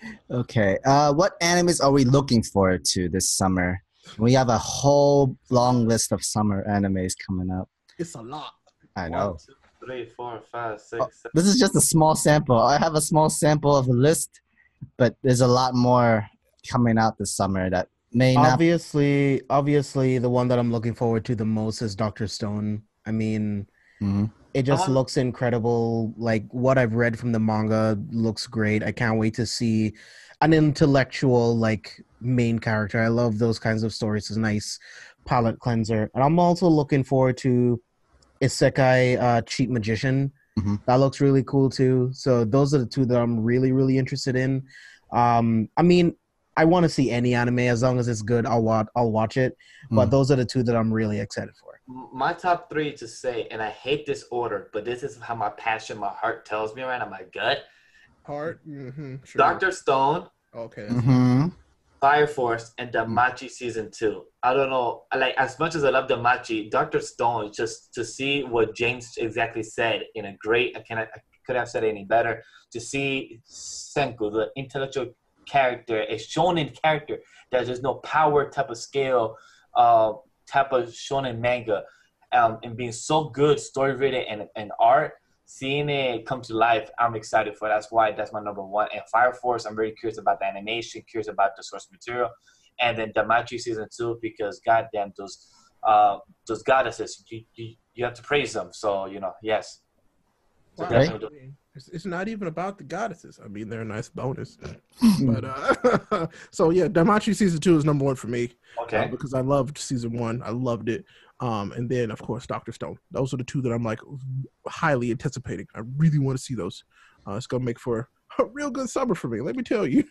Okay, uh, what animes are we looking forward to this summer? We have a whole long list of summer animes coming up. It's a lot. I know. One, two, three, four, five, six, Oh, seven. this is just a small sample. I have a small sample of a list, but there's a lot more coming out this summer that may not. Obviously, obviously, the one that I'm looking forward to the most is Doctor Stone. I mean, Mhm. it just wanna- looks incredible. Like what I've read from the manga looks great. I can't wait to see an intellectual like main character. I love those kinds of stories. It's a nice palate cleanser. And I'm also looking forward to Isekai uh, Cheat Magician. Mhm. That looks really cool too. So those are the two that I'm really, really interested in. Um, I mean, I want to see any anime as long as it's good. I'll watch. I'll watch it. But Mm. those are the two that I'm really excited for. My top three to say, and I hate this order, but this is how my passion, my heart tells me right now, my gut. Heart. Mm-hmm. Sure. Doctor Stone, Okay. Mhm. Fire Force, and Damachi season two. I don't know, like as much as I love Damachi, Doctor Stone, just to see what James exactly said in a great, I cannot, I couldn't have said it any better. To see Senku, the intellectual character, a shonen character that there's no power type of scale, uh, type of shonen manga, um, and being so good, story written and, and art. Seeing it come to life, I'm excited for. That's why that's my number one. And Fire Force, I'm very curious about the animation, curious about the source material, and then Damachi season two because goddamn those uh, those goddesses, you, you you have to praise them. So you know, yes. So Wow. definitely I do- mean, It's, it's not even about the goddesses. I mean, they're a nice bonus. Hmm. but uh, so yeah, Damachi season two is number one for me uh, Okay. because I loved season one. I loved it. Um, and then of course Doctor Stone. Those are the two that I'm like highly anticipating. I really want to see those. Uh, it's gonna make for a real good summer for me. Let me tell you.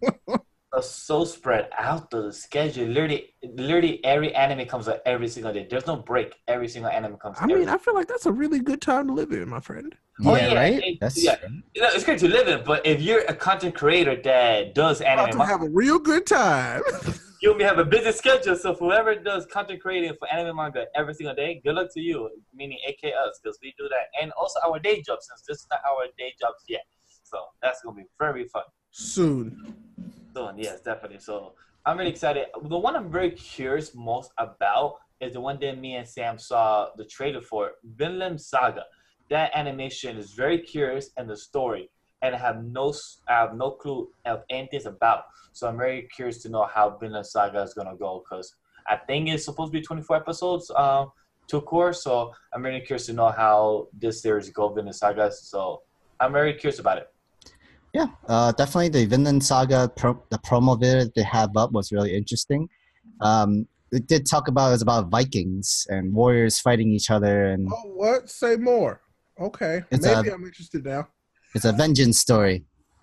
Uh, so spread out the schedule. Literally, literally every anime comes out every single day. There's no break. Every single anime comes. I every mean, I feel like that's a really good time to live in, my friend. Oh, Yeah, right? it- That's yeah. true. You know, it's great to live in, but if you're a content creator that does About anime, to manga, have a real good time. you may have a busy schedule. So whoever does content creating for anime manga every single day, good luck to you. Meaning, A K us, because we do that, and also our day job, since this is not our day jobs yet. So that's gonna be very fun. Soon. Soon, yes, definitely. So I'm really excited. The one I'm very curious most about is the one that me and Sam saw the trailer for, Vinland Saga. That animation is very curious, and the story, and I have no, I have no clue of anything it's about. So I'm very curious to know how Vinland Saga is gonna go, because I think it's supposed to be twenty-four episodes, um, to core. So I'm really curious to know how this series goes, Vinland Saga. So I'm very curious about it. Yeah, uh, definitely the Vinland Saga, pro- the promo video that they have up was really interesting. Um, it did talk about it was about Vikings and warriors fighting each other, and Oh, what? Say more. Okay. It's Maybe a- I'm interested now. it's a vengeance story.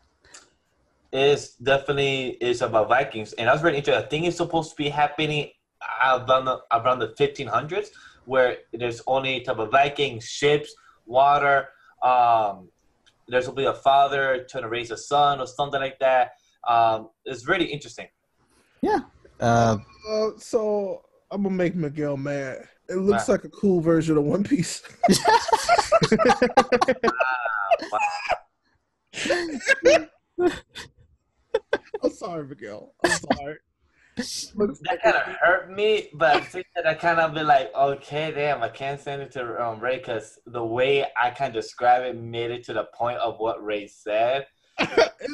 It's definitely is about Vikings, and that's very interesting. I think it's supposed to be happening around the, around the fifteen hundreds, where there's only type of Vikings, ships, water. Um, there's will be a father trying to raise a son or something like that. Um, it's really interesting. Yeah. Uh, Uh, so I'm gonna make Miguel mad. It looks Wow. like a cool version of One Piece. I'm sorry, Miguel. I'm sorry. Looks That like kind of hurt me, but I think that I kind of be like, okay, damn, I can't send it to um, Ray because the way I can describe it made it to the point of what Ray said. Uh,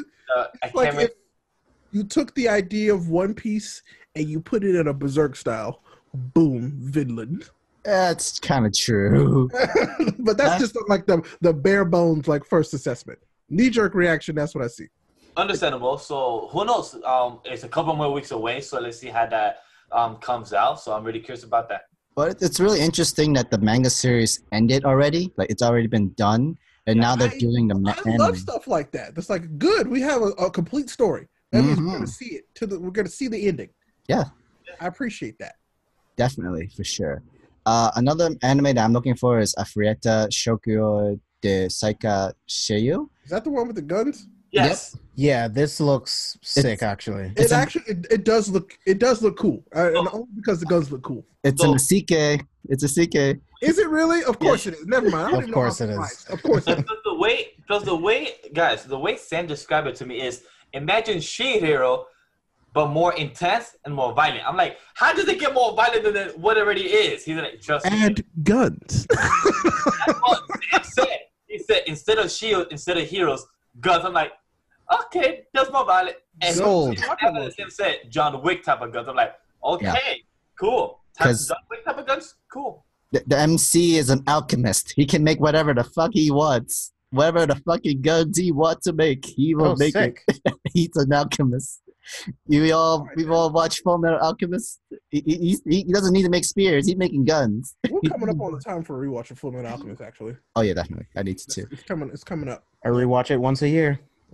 I It's can't like remember. if you took the idea of One Piece and you put it in a berserk style. Boom, Vinland. that's kind of true. But that's just like the the bare bones like first assessment. Knee jerk reaction. That's what I see. Understandable. So who knows? Um, it's a couple more weeks away, so let's see how that um comes out. So I'm really curious about that. But it's really interesting that the manga series ended already. Like it's already been done, and now they're I- doing the ma- I love anime. stuff like that. That's like good. We have a, a complete story. That means we're Mhm. gonna see it to the. We're gonna see the ending. Yeah. I appreciate that. Definitely, for sure. Uh, another anime that I'm looking for is Afrieta Shokyo de Saika Sheiyu. Is that the one with the guns? Yes. Yeah, this looks sick. Actually, It's It an- actually it, it does look it does look cool, uh, and only because the guns look cool. It's So- an Asike. It's a Sike. Is it really? Of course it is. Never mind. I Of didn't know course how it is. surprised. Of course it is. Because the way, because the way, guys, the way Sam described it to me is imagine Shihiro, but more intense and more violent. I'm like, how does it get more violent than it- what it already is? He's like, trust me. And guns. That's what Sam said. He said instead of shield, instead of heroes, guns. I'm like, okay, that's more violent. And Sold. after Sam said John Wick type of guns. I'm like, okay, cool. Type, 'Cause- John Wick type of guns, cool. The, the M C is an alchemist. He can make whatever the fuck he wants. Whatever the fucking guns he wants to make, he will oh, make sick. it. He's an alchemist. You all, we've all watched Full Metal Alchemist. He, he, he's- he, he doesn't need to make spears. He's making guns. We're coming up on the time for a rewatch of Full Metal Alchemist. Actually, Oh yeah, definitely. I need to it's, too. it's coming. It's coming up. I rewatch it once a year.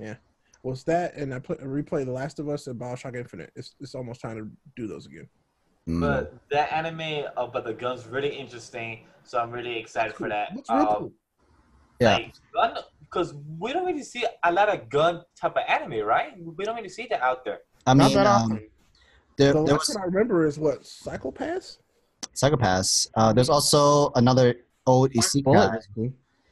Was that and I put replay The Last of Us and Bioshock Infinite. It's it's almost time to do those again. Mm. But that anime about the guns really interesting, so I'm really excited for that. Looks real Um, cool. Yeah. Like gun, because we don't really see a lot of gun type of anime, right? We don't really see that out there. I Not mean, that um, often. there, The there last was one I remember is what Psychopaths. Psychopaths. Uh, there's also another old Bullet isekai, was cool.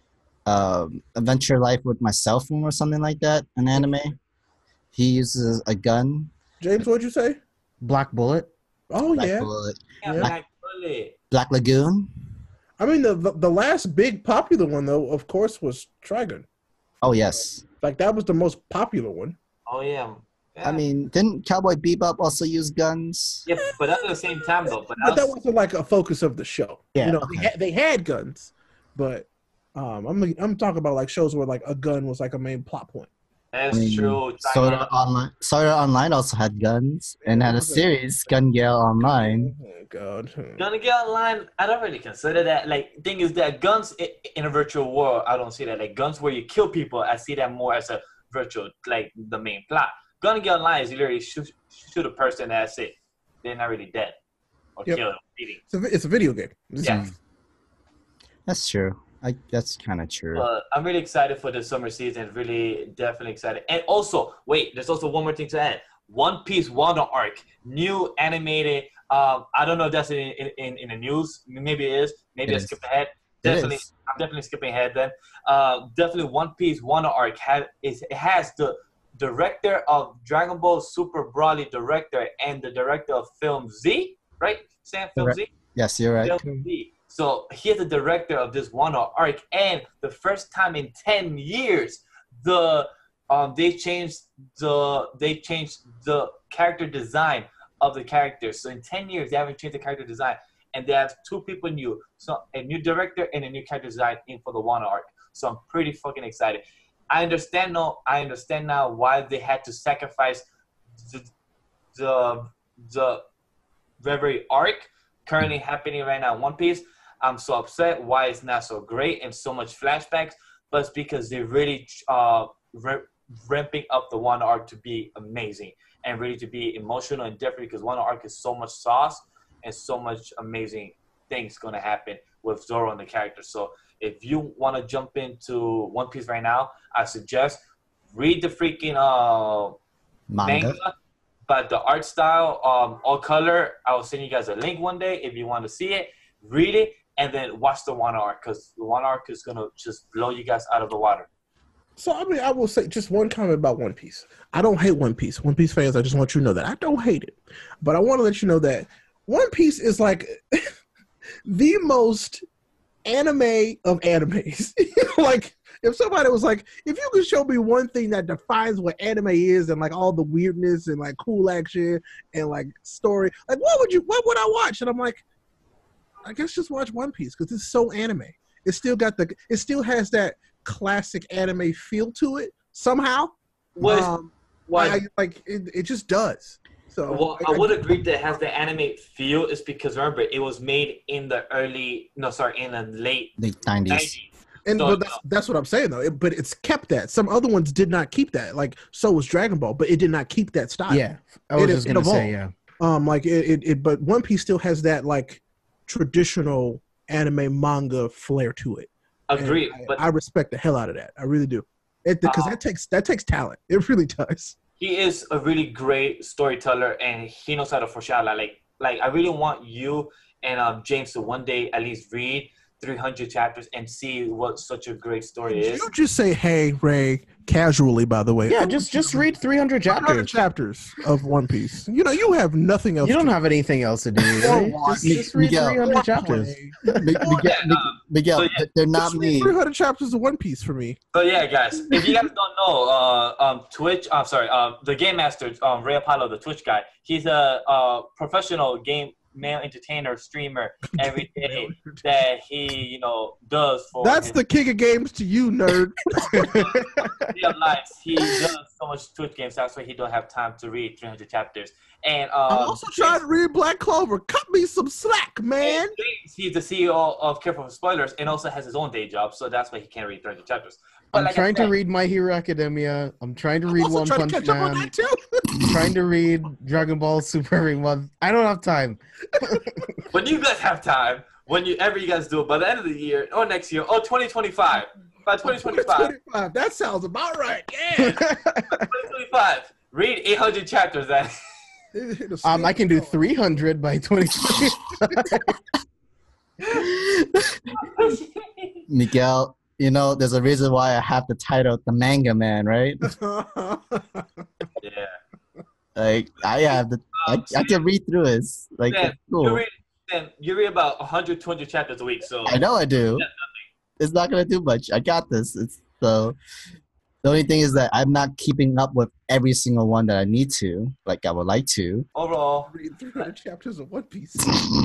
um, Adventure Life with My Cell Phone or something like that, an anime. He uses a gun. James, what'd you say? Black Bullet. Oh Black yeah. Bullet. Yeah, Yeah. Black Bullet. Black Lagoon. I mean the, the the last big popular one though, of course, was Trigun. Oh yes. Like that was the most popular one. Oh yeah. Yeah. I mean, didn't Cowboy Bebop also use guns? yeah, but at the same time though. But, But that that's, wasn't like a focus of the show. Yeah, you know, okay. they, had, they had guns, but um, I'm I'm talking about like shows where like a gun was like a main plot point. that's I mean, true. Sword Art Online. Sword Art Online also had guns and had a series, Gun Gale Online. Oh God. Gonna get online. I don't really consider that. Like, thing is that guns i- in a virtual world, I don't see that. Like guns where you kill people, I see that more as a virtual, like the main plot. Gonna get online is you literally shoot, shoot a person. That's it. They're not really dead or Yep. killed or bleeding. It's a, it's a video game. It's- Yeah. That's true. I, that's kind of true. But I'm really excited for the summer season. Really, definitely excited. And also, wait, there's also one more thing to add. One Piece Wanda arc, new animated. Um, I don't know if that's in in, in, in the news. Maybe it is. Maybe It I is. skipped ahead. It Definitely, is. I'm definitely skipping ahead then. Uh, definitely One Piece Wanda arc had is it has the director of Dragon Ball Super Broly director and the director of Film Z, right? Sam, Film Correct. Z. Yes, you're right. Film Z. So he's the director of this Wano arc, and the first time in ten years, the um they changed the they changed the character design of the characters. So in ten years, they haven't changed the character design, and they have two people new, so a new director and a new character design in for the Wano arc. So I'm pretty fucking excited. I understand now. I understand now why they had to sacrifice the the the very arc currently happening right now in One Piece. I'm so upset why it's not so great and so much flashbacks, but it's because they're really uh, ra- ramping up the Wano arc to be amazing and really to be emotional and different because Wano arc is so much sauce and so much amazing things going to happen with Zoro and the character. So if you want to jump into One Piece right now, I suggest read the freaking uh, Manga. manga, but the art style, um, all color. I will send you guys a link one day if you want to see it. Read it, and then watch the one arc, because the one arc is going to just blow you guys out of the water. So, I mean, I will say just one comment about One Piece. I don't hate One Piece. One Piece fans, I just want you to know that. I don't hate it. But I want to let you know that One Piece is like the most anime of animes. Like, if somebody was like, if you could show me one thing that defines what anime is and, like, all the weirdness and, like, cool action and, like, story, like, what would you, what would I watch? And I'm like, I guess just watch One Piece because it's so anime. It still got the, it still has that classic anime feel to it somehow. Was, um, was, I, like it, it just does. So well, I, I would agree that it has the anime feel, is because remember it was made in the early, no, sorry, in the late Late nineties. nineties. and So, but that's, that's what I'm saying though. It, but it's kept that. Some other ones did not keep that. Like so was Dragon Ball, but it did not keep that style. Yeah, I was It- just it gonna say evolved. yeah. Um, like it, it, it, but One Piece still has that like traditional anime manga flair to it. And Agreed, I, but I respect the hell out of that. I really do. It because Uh, that takes that takes talent. It really does. he is a really great storyteller, and he knows how to foreshadow. Like, like I really want you and um, James to one day at least read three hundred chapters and see what such a great story Did is. you just say, "Hey, Ray," casually? By the way, Yeah, just just read three hundred one hundred chapters. chapters of One Piece. You know, you have nothing else. You don't to have anything else to do. Right? Just, Mi- just read Miguel. three hundred chapters. Mi- Miguel, Yeah, Mi- Miguel, so yeah, they're not Just read me. three hundred chapters of One Piece for me. So yeah, guys, if you guys don't know, uh, um, Twitch, I'm sorry, um, the Game Master, um, Ray Apollo, the Twitch guy, he's a uh, professional game male entertainer, streamer every day that he, you know, does for That's his the king of games to you, nerd. real life. He does so much Twitch games, that's why he don't have time to read three hundred chapters. And um, I'm also trying to read Black Clover. Cut me some slack, man. James, he's the C E O of Careful for Spoilers and also has his own day job, so that's why he can't read three hundred chapters. But I'm like I trying to said, read My Hero Academia. I'm trying to I'm read also One trying Punch to catch up on Man. that too. I'm trying to read Dragon Ball Super Ring One. I don't have time. when you guys have time, whenever you guys do it, by the end of the year or next year or twenty twenty-five, by twenty twenty-five, twenty-five. That sounds about right. Yeah. twenty twenty-five, read eight hundred chapters. Then um, I can do three hundred by twenty twenty. Miguel, you know, there's a reason why I have the title The Manga Man, right? yeah. Like, I have the, I, Um, so I can read through it. It's like, Dan, it's cool. you read, Dan, you read about one hundred, two hundred chapters a week, so I know I do. It's not gonna do much. I got this. It's so. The only thing is that I'm not keeping up with every single one that I need to, like I would like to. overall, Read three hundred chapters of One Piece.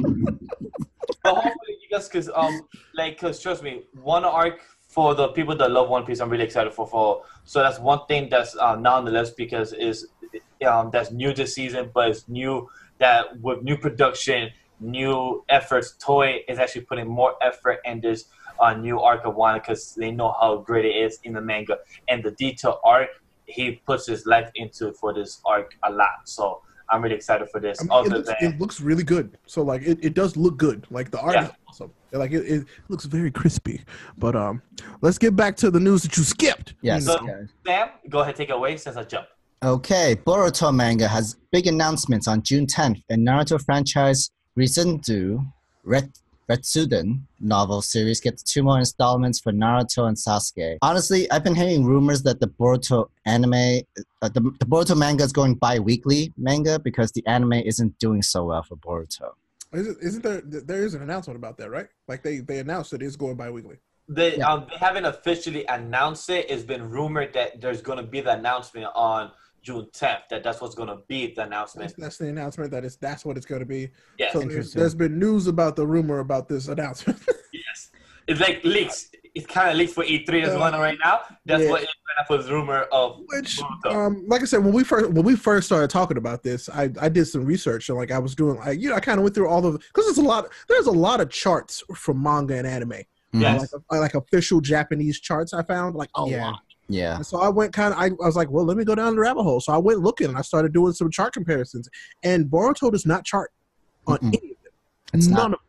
but hopefully you guys, cause um, like, cause trust me, one arc for the people that love One Piece, I'm really excited for fall. So that's one thing that's uh, not on the list because is um that's new this season, but it's new that with new production, new efforts. Toei is actually putting more effort in this uh, new arc of Wano because they know how great it is in the manga and the detail art. He puts his life into for this arc a lot. So I'm really excited for this. I mean, it, Other looks, than it looks really good. So like it, it does look good. Like the art Yeah. is awesome. Like it, it looks very crispy. But um, let's get back to the news that you skipped. Yes. So- okay. Sam, go ahead, take it away since I jumped. Okay, Boruto manga has big announcements on June tenth, and Naruto franchise Rizendu Ret- Retsuden novel series gets two more installments for Naruto and Sasuke. Honestly, I've been hearing rumors that the Boruto anime, uh, the, the Boruto manga is going bi-weekly manga because the anime isn't doing so well for Boruto. Isn't, isn't there? There is an announcement about that, right? Like they they announced that it's going bi-weekly. They Yeah. um they haven't officially announced it. It's been rumored that there's gonna be the announcement on June tenth. That that's what's gonna be the That's, announcement. that's the announcement. That is that's what it's going to be. Yes, So there's, Interesting. there's been news about the rumor about this announcement. yes. It's like leaks. It's kind of leaks for E three that's Uh, going on right now. That's yeah. what it's for the rumor of. Which, Boruto. um, like I said, when we first when we first started talking about this, I, I did some research and like I was doing, like, you know, I kind of went through all of because there's a lot there's a lot of charts from manga and anime, Yes. like like official Japanese charts. I found like a Yeah. lot. Yeah. And so I went kind of, I, I was like, well, let me go down the rabbit hole. So I went looking and I started doing some chart comparisons. And Boruto does not chart on Mm-mm. any of them. It's None not. of them.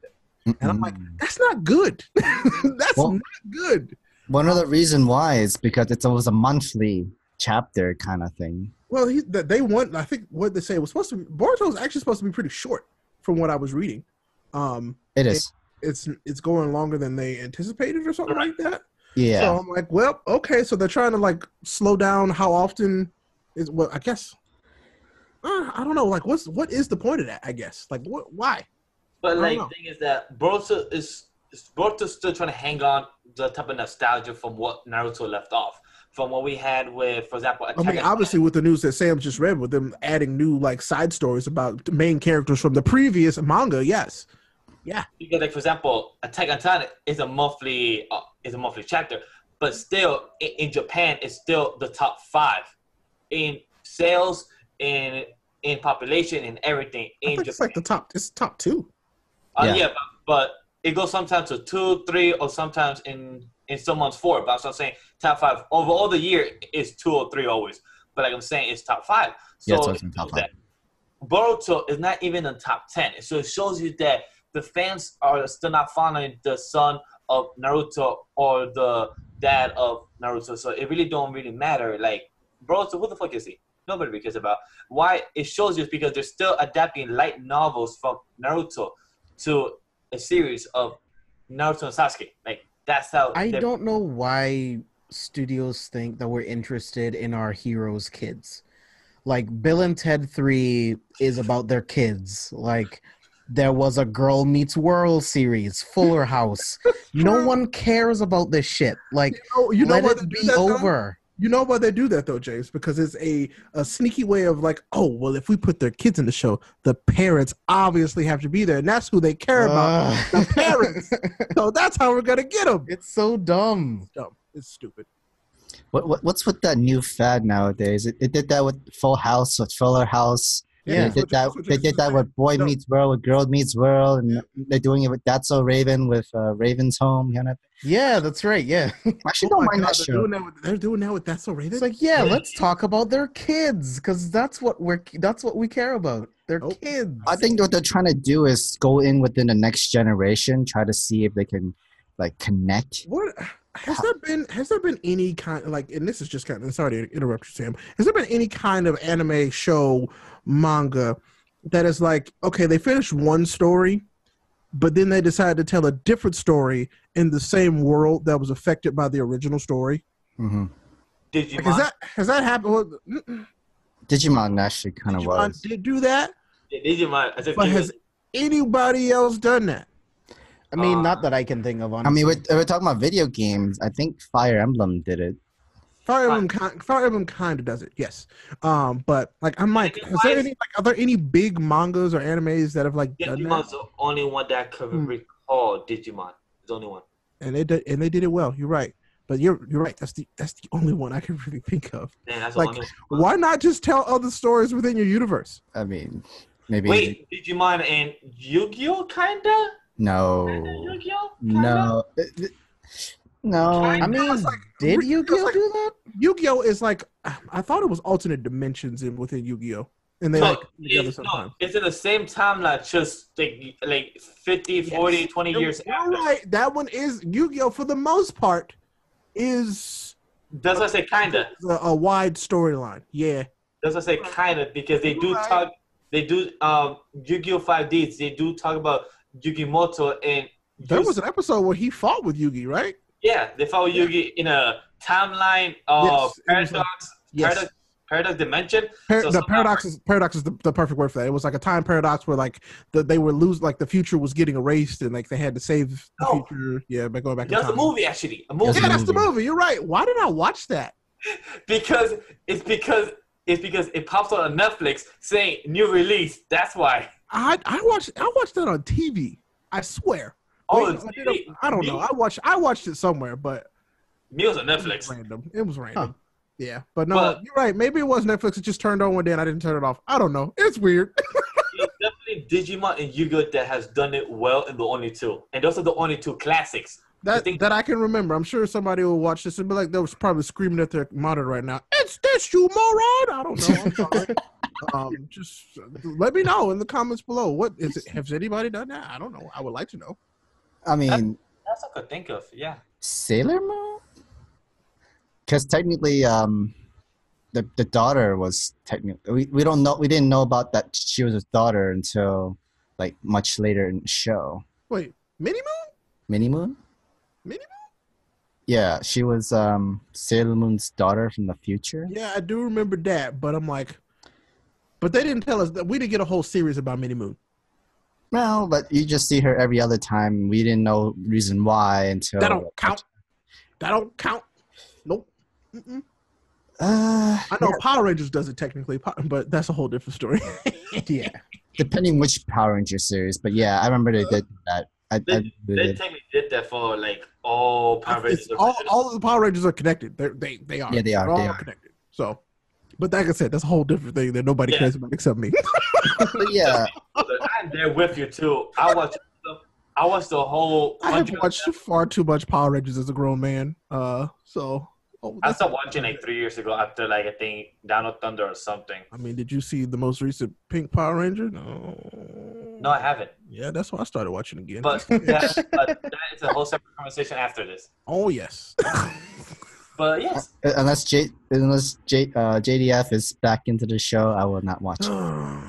And I'm like, Mm-mm. that's not good. That's Well- not good. One of the reason why is because it's always a monthly chapter kind of thing. Well, he, that they want. I think what they say was supposed to. Be, Boruto's actually supposed to be pretty short, from what I was reading. Um, It is. it's it's going longer than they anticipated, or something like that. Yeah. So I'm like, well, okay. So they're trying to like slow down how often is. Well, I guess. Uh, I don't know. Like, what's what is the point of that? I guess. Like, what? Why? But I like don't the thing is that Boruto is is- Boruto's still trying to hang on the type of nostalgia from what Naruto left off. From what we had with, for example, I Attack mean, on obviously, Titan. with the news that Sam just read, with them adding new like side stories about the main characters from the previous manga, yes, yeah, Because, like for example, Attack on Titan is a monthly uh, is a monthly chapter, but still in, in Japan it's still the top five in sales, in in population, in everything I in think Japan. it's like the top. It's top two. Uh, Yeah. yeah, but, but it goes sometimes to two, three, or sometimes in in some months four. But that's what I'm saying. Top five over all the year is two or three always. But like I'm saying, it's top five. So Yeah, it's always in top that Boruto is not even in top ten. So it shows you that the fans are still not following the son of Naruto or the dad of Naruto. So it really don't really matter. Like Boruto, who the fuck is he? Nobody really cares about. Why it shows you is because they're still adapting light novels from Naruto to a series of Naruto and Sasuke. Like that's how I they're- don't know why studios think that we're interested in our heroes' kids. Like Bill and Ted three is about their kids. Like there was a Girl Meets World series, Fuller House. No one cares about this shit. Like Oh, you know let why it they do be that, though? over. You know why they do that though, James? Because it's a, a sneaky way of like, oh, well, if we put their kids in the show, the parents obviously have to be there, and that's who they care about. Ugh. The parents. So that's how we're gonna get them. It's so dumb. It's dumb. It's stupid. What, what what's with that new fad nowadays? It, it did that with Full House, with Fuller House. Yeah. They did that. They did that with Boy No. Meets World, with Girl Meets World, and they're doing it with That's So Raven, with uh, Raven's Home. You know, Yeah, that's right. Yeah. I actually Oh don't my mind God, that they're show. doing that. With, they're doing that with That's So Raven. It's like, yeah, let's talk about their kids because that's what we're that's what we care about. Their Oh. kids. I think what they're trying to do is go in within the next generation, try to see if they can like connect. What has there been? Has there been any kind of like? And this is just kind of sorry to interrupt you, Sam. Has there been any kind of anime show, manga that is like, okay, they finished one story, but then they decided to tell a different story in the same world that was affected by the original story? Mm-hmm. Digimon. Like, has that has that happened? Well, mm-mm. Digimon actually kind of Digimon was. did do that, Digimon. As if but they has was- anybody else done that? I mean, Uh, not that I can think of. Honestly. I mean, we're, we're talking about video games. I think Fire Emblem did it. Fire Fine. Emblem, kind, Fire Emblem kind of does it, yes. Um, but like, I'm like, Anime is there wise- any? Like, are there any big mangas or animes that have like done that? Digimon's the only one that I could Hmm. recall. Digimon. It's the only one. And they did, and they did it well. You're right, but you're you're right. That's the that's the only one I can really think of. Man, that's Like, the only one. Why not just tell other stories within your universe? I mean, maybe Wait, Digimon and Yu-Gi-Oh, kinda? no, Kinda Yu-Gi-Oh? Kinda? no, Uh, uh, no. I mean, It's like- did it's Yu-Gi-Oh like- do that? Yu-Gi-Oh is like, I thought it was alternate dimensions in within Yu-Gi-Oh, and they No, like come together it's, no, sometimes. it's in the same timeline, just like, like fifty, forty, twenty You're- years you're after. right. That one is Yu-Gi-Oh for the most part is That's what I say kinda. a, a wide storyline. Yeah. That's what I say kinda because they do Right. talk. They do um Yu-Gi-Oh five Ds. They do talk about Yugimoto and There Yus- was an episode where he fought with Yugi, right? yeah. They follow Yugi in a timeline of Yes, it was paradox, like- yes. paradox, paradox dimension. Par- So the somehow- paradox is paradox is the, the perfect word for that. It was like a time paradox where like the, they were lose like the future was getting erased and like they had to save the No. future. Yeah, by going back. in That's a time. movie actually. A movie. Yes, Yeah, that's the movie. movie. You're right. Why did I watch that? because it's because it's because it pops on Netflix saying new release. That's why. I I watched I watched that on T V. I swear. Oh, Wait, it's I, did a- T V. I don't know. I watched I watched it somewhere, but Me was on it was Netflix. random. It was random. Huh. Yeah, but no, But- you're right. Maybe it was Netflix. It just turned on one day and I didn't turn it off. I don't know. It's weird. It's definitely Digimon and Yu-Gi-Oh that has done it well in the only two, and those are the only two classics. That think- that I can remember. I'm sure somebody will watch this and be like, they was probably screaming at their monitor right now. It's this, you moron! I don't know. I'm sorry. um, just let me know in the comments below. What is it? Has anybody done that? I don't know. I would like to know. I mean, That's what I could think of. Yeah. Sailor Moon? Because technically, um, the the daughter was technically we, we don't know we didn't know about that she was his daughter until like much later in the show. Wait, Mini Moon? Mini Moon? Mini Moon? Yeah, she was um Sailor Moon's daughter from the future. Yeah, I do remember that, but I'm like, but they didn't tell us that we didn't get a whole series about Mini Moon. No, but you just see her every other time. We didn't know reason why until That don't count. That don't count. Nope. Mm-mm. Uh, I know Power Rangers does it technically, but that's a whole different story. Yeah. depending which Power Ranger series, but yeah, I remember they did that. I, They, I they did. technically did that for like all Power Rangers. It's all, all of the Power Rangers are connected. They're, they they are. Yeah, they are, They're all they are. connected. So, but like I said, that's a whole different thing that nobody Yeah. cares about except me. But yeah, I'm there with you too. I watched. the- I watched the whole. I have hundred- watched far too much Power Rangers as a grown man. Uh, so. Oh, I that's- stopped watching like three years ago after like I think Down of Thunder or something. I mean, did you see the most recent Pink Power Ranger? No. No, I haven't. Yeah, that's why I started watching again. But that, but that is a whole separate conversation after this. oh yes. But yes, unless J unless J uh, J D F is back into the show, I will not watch it. I,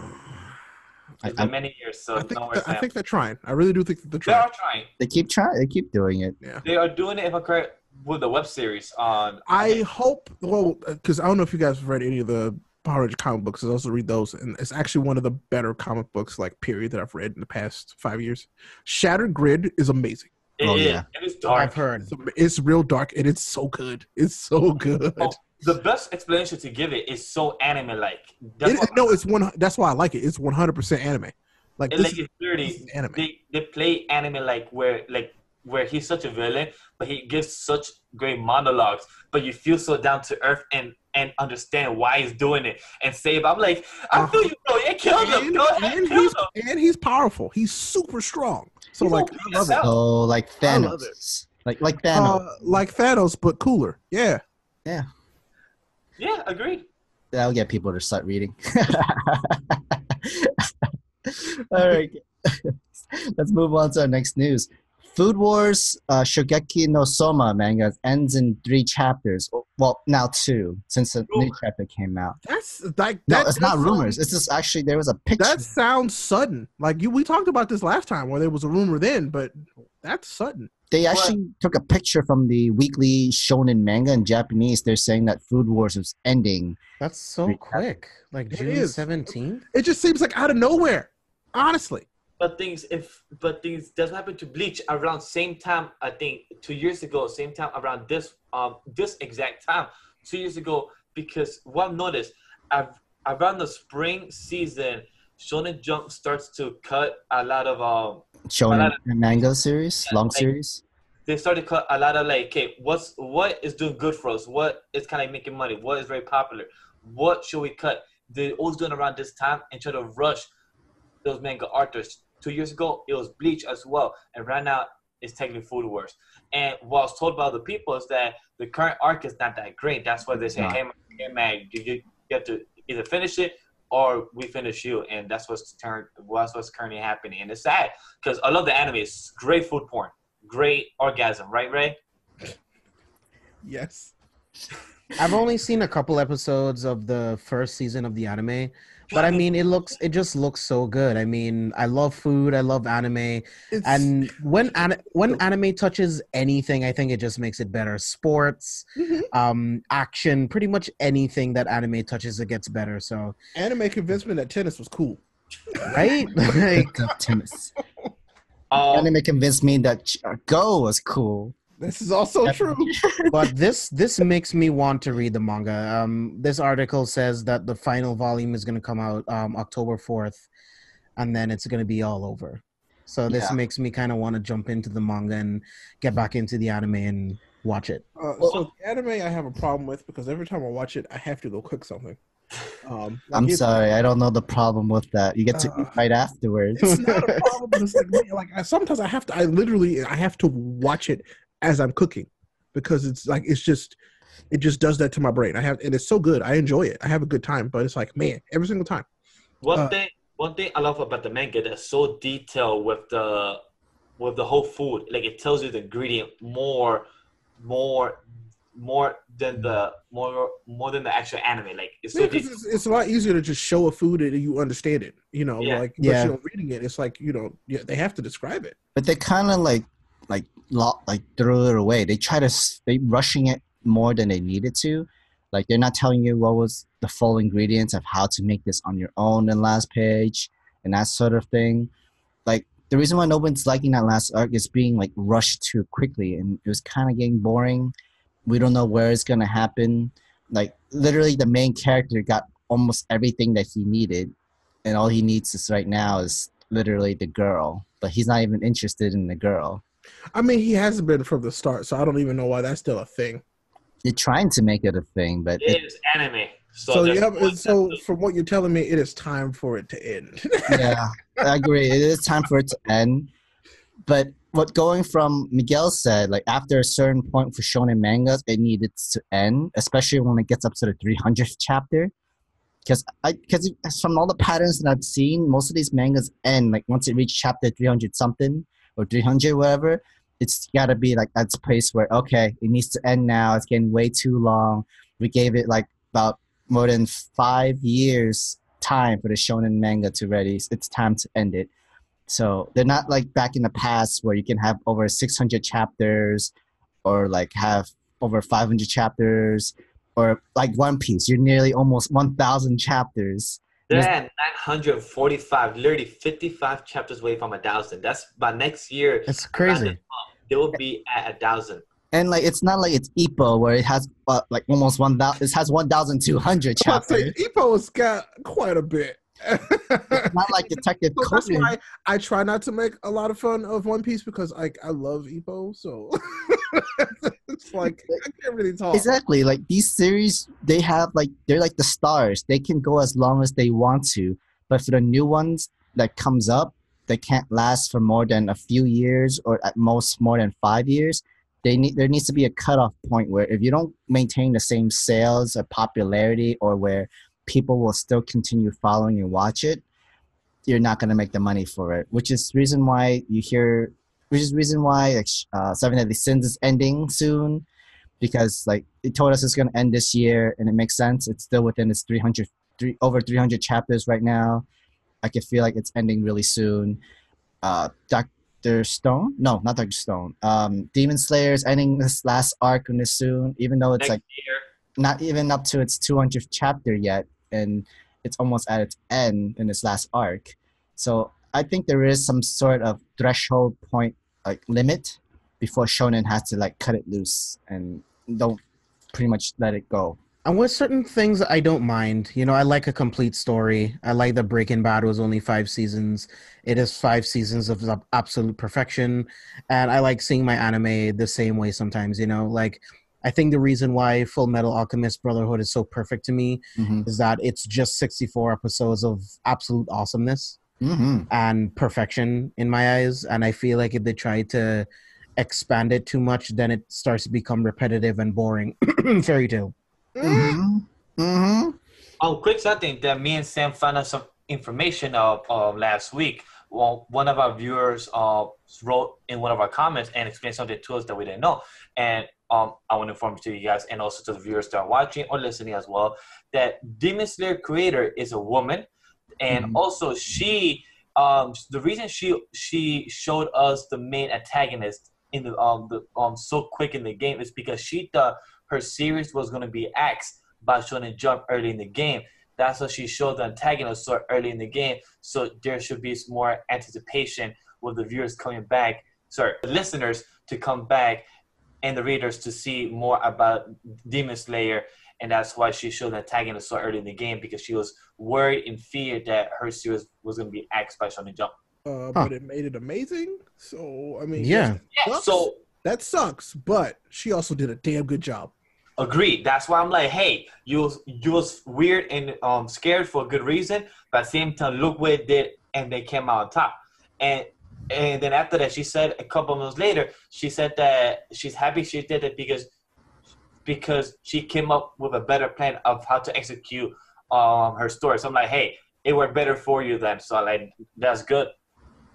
it's I- been many years, so think no worries. I think they're trying. I really do think that they're they trying. are trying. They keep trying. They keep doing it. Yeah. They are doing it, if I'm correct, with the web series on. I hope. Well, because I don't know if you guys have read any of the Power Ranger comic books. I also read those, and it's actually one of the better comic books, like period, that I've read in the past five years. Shattered Grid is amazing. It Oh, is. yeah. It is dark. I've heard. It's, it's real dark, and it's so good. It's so good. Oh, the best explanation to give it is so anime-like. It, no, it's one. That's why I like it. It's one hundred percent anime. Like It, this like is, it's this dirty. is anime. They they play anime like where like where he's such a villain, but he gives such great monologues. But you feel so down to earth and and understand why he's doing it and save. I'm like, I feel you, bro. Yeah, kill him. and, Go ahead, and kill he's him. and he's powerful. He's super strong. So He's like, OP I love it. as hell. Oh, like I love Thanos. Like like Thanos. Uh, like Thanos, but cooler. Yeah. yeah, Yeah, agreed. that'll get people to start reading. All right, let's move on to our next news. Food Wars uh, Shogeki no Soma manga ends in three chapters. Well, now two, since a new Rumor. chapter came out. That's like No, that, it's that not sounds- rumors. It's just actually there was a picture. That sounds sudden. Like you, we talked about this last time where there was a rumor then, but that's sudden. They actually took a picture from the weekly shonen manga in Japanese. They're saying that Food Wars is ending. That's so Recap. quick. Like It June is. seventeenth? It just seems like out of nowhere. Honestly, But things if but things doesn't happen to Bleach around same time. I think two years ago, same time around this um this exact time two years ago. Because what I've noticed, I've, around the spring season, Shonen Jump starts to cut a lot of um. Shonen manga series, Yeah, long like- series. They started to cut a lot of like, okay, what's what is doing good for us? What is kind of making money? What is very popular? What should we cut? They always doing around this time and try to rush those manga authors. Two years ago, it was Bleach as well, and right now it's technically Food Wars. And what I was told by other people is that the current arc is not that great. That's why they say, Not. hey, man, hey, man you, you have to either finish it or we finish you. And that's what's turn. That's what's currently happening. And it's sad because I love the anime. It's great food porn, great orgasm, right, Ray? yes. I've only seen a couple episodes of the first season of the anime, but I mean, it looks, it just looks so good. I mean, I love food, I love anime, It's, and when an- when anime touches anything, I think it just makes it better. Sports, Mhm. um, action, pretty much anything that anime touches, it gets better. So, anime convinced me that tennis was cool. right? Like, Tennis. Um, Anime convinced me that Ch- uh, Go was cool. This is also true. but this this makes me want to read the manga. Um, this article says that the final volume is going to come out um, October fourth, and then it's going to be all over. So this Yeah. makes me kind of want to jump into the manga and get back into the anime and watch it. Uh, so the anime I have a problem with because every time I watch it, I have to go cook something. Um, like I'm it's- sorry, I don't know the problem with that. You get to Uh, eat right afterwards. It's not a problem. But it's like, man, like I, sometimes I have to. I literally I have to watch it as I'm cooking because it's like it's just it just does that to my brain. I have and it's so good. I enjoy it. I have a good time. But it's like man, every single time. One Uh, thing, one thing I love about the manga that's so detailed with the with the whole food. Like it tells you the ingredient more, more, more than the more more than the actual anime. Like it's so Yeah, because it's, it's a lot easier to just show a food and you understand it. You know, Yeah. like but Yeah. you know, reading it, it's like you know, yeah, they have to describe it. But they kind of like like lo- like throw it away. They try to s- they rushing it more than they needed to. Like they're not telling you what was the full ingredients of how to make this on your own in last page and that sort of thing. Like the reason why no one's liking that last arc is being like rushed too quickly, and it was kind of getting boring. We don't know where it's gonna happen. Like literally, the main character got almost everything that he needed, and all he needs is right now is literally the girl. But he's not even interested in the girl. I mean, he hasn't been from the start, so I don't even know why that's still a thing. They're trying to make it a thing, but it, it is anime. So, So, there's yeah, one so episode- from what you're telling me, it is time for it to end. yeah, I agree. It is time for it to end. But what going from Miguel said, like after a certain point for shonen mangas, it needed to end, especially when it gets up to the three hundredth chapter. Because I, because from all the patterns that I've seen, most of these mangas end like once it reaches chapter three hundred something or three hundred whatever. It's got to be like that's a place where okay, it needs to end now. It's getting way too long. We gave it like about more than five years time for the shonen manga to ready. It's time to end it. So they're not like back in the past where you can have over six hundred chapters or like have over five hundred chapters or like One Piece. You're nearly almost one thousand chapters. They're at nine hundred forty-five, literally fifty-five chapters away from a thousand. That's by next year. It's around crazy. this month, They will be at a thousand. And like it's not like it's Ippo where it has uh, like almost one thousand. It has one thousand two hundred I was chapters. say, Ippo's got quite a bit. It's not like Detective So that's Conan. why I try not to make a lot of fun of One Piece because like I love Ippo, so it's like I can't really talk. Exactly. Like these series, they have like they're like the stars. They can go as long as they want to, but for the new ones that comes up, they can't last for more than a few years or at most more than five years. They need there needs to be a cutoff point where if you don't maintain the same sales or popularity or where people will still continue following and watch it, you're not going to make the money for it. Which is reason why you hear, which is reason why like, uh, Seven Deadly Sins is ending soon, because like it told us it's going to end this year, and it makes sense. It's still within its three hundred, three, over three hundred chapters right now. I can feel like it's ending really soon. Uh, Doctor Stone, no, not Doctor Stone. Um, Demon Slayer is ending this last arc on this soon, even though it's Next like year. not even up to its two hundredth chapter yet, and it's almost at its end in its last arc. So I think there is some sort of threshold point, like limit, before shonen has to like cut it loose and don't pretty much let it go. And with certain things, I don't mind. You know, I like a complete story. I like that Breaking Bad was only five seasons. It is five seasons of ab- absolute perfection. And I like seeing my anime the same way sometimes, you know? Like, I think the reason why Full Metal Alchemist Brotherhood is so perfect to me Mm-hmm. is that it's just sixty-four episodes of absolute awesomeness Mm-hmm. and perfection in my eyes. And I feel like if they try to expand it too much, then it starts to become repetitive and boring. Fairy Tail. Mm-hmm. Mm-hmm. Um, quick something that me and Sam found out some information of uh, last week. Well, one of our viewers uh, wrote in one of our comments and explained something to us that we didn't know. And um, I want to inform to you guys and also to the viewers that are watching or listening as well that Demon Slayer creator is a woman. And Mhm. also she, um, the reason she she showed us the main antagonist in the um the um so quick in the game is because she thought her series was going to be axed by Shonen Jump early in the game. That's why she showed the antagonist so early in the game. So there should be some more anticipation with the viewers coming back, sorry, the listeners to come back and the readers to see more about Demon Slayer. And that's why she showed the antagonist so early in the game, because she was worried and feared that her series was going to be axed by Shonen Jump. Uh, but it made it amazing. So I mean, Yeah. yes, that Yeah, sucks. so that sucks. But she also did a damn good job. agreed. That's why I'm like, hey, you was, you was weird and um scared for a good reason, but at the same time, look what it did, and they came out on top. And and then after that, she said a couple months later, she said that she's happy she did it because because she came up with a better plan of how to execute um her story. So I'm like, hey, it worked better for you then. So like, that's good.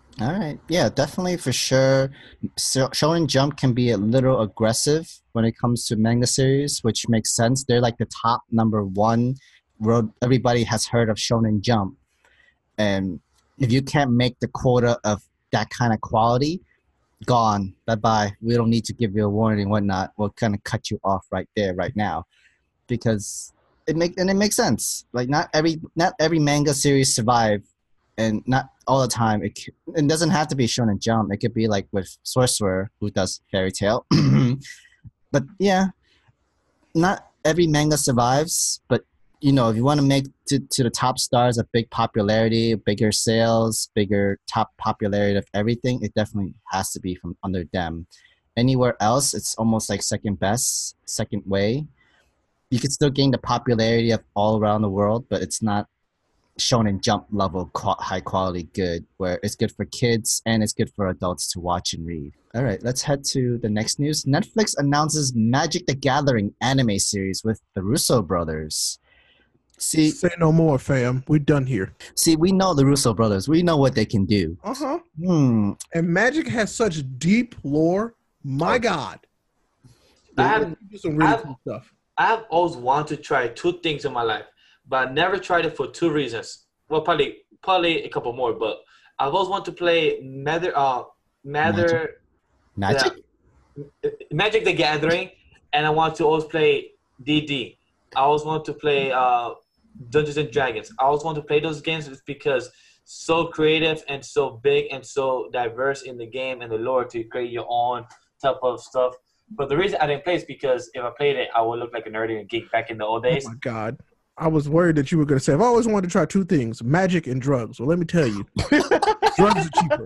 All right. Yeah, definitely for sure. So, Shonen Jump can be a little aggressive when it comes to manga series, which makes sense. They're like the top number one. World, everybody has heard of Shonen Jump, and if you can't make the quota of that kind of quality, gone. Bye bye. We don't need to give you a warning and whatnot. We'll kind of cut you off right there, right now, because it make and it makes sense. Like not every not every manga series survive, and not all the time. It c- it doesn't have to be Shonen Jump. It could be like with Sorcerer who does Fairy Tail. But yeah, not every manga survives. But you know, if you want to make to, to the top stars a big popularity, bigger sales, bigger top popularity of everything, it definitely has to be from under them. Anywhere else, it's almost like second best, second way. You could still gain the popularity of all around the world, but it's not Shonen Jump level qua high quality good, where it's good for kids and it's good for adults to watch and read. All right, let's head to the next news. Netflix announces Magic the Gathering anime series with the Russo brothers. See, Say no more, fam. We're done here. see, we know the Russo brothers. We know what they can do. Uh huh. Hmm. And Magic has such deep lore. My God. I They- have- they do some really I have- cool stuff. I have always wanted to try two things in my life, but I never tried it for two reasons. Well, probably probably a couple more, but I've always wanted to play Mather, uh, Mather, Magic? yeah, Magic the Gathering, and I want to always play D D. I always want to play uh, Dungeons and Dragons. I always want to play those games because so creative and so big and so diverse in the game and the lore to create your own type of stuff. But the reason I didn't play is because if I played it, I would look like a nerdy and geek back in the old days. Oh my God. I was worried that you were going to say, I've always wanted to try two things, magic and drugs. Well, let me tell you, drugs are cheaper.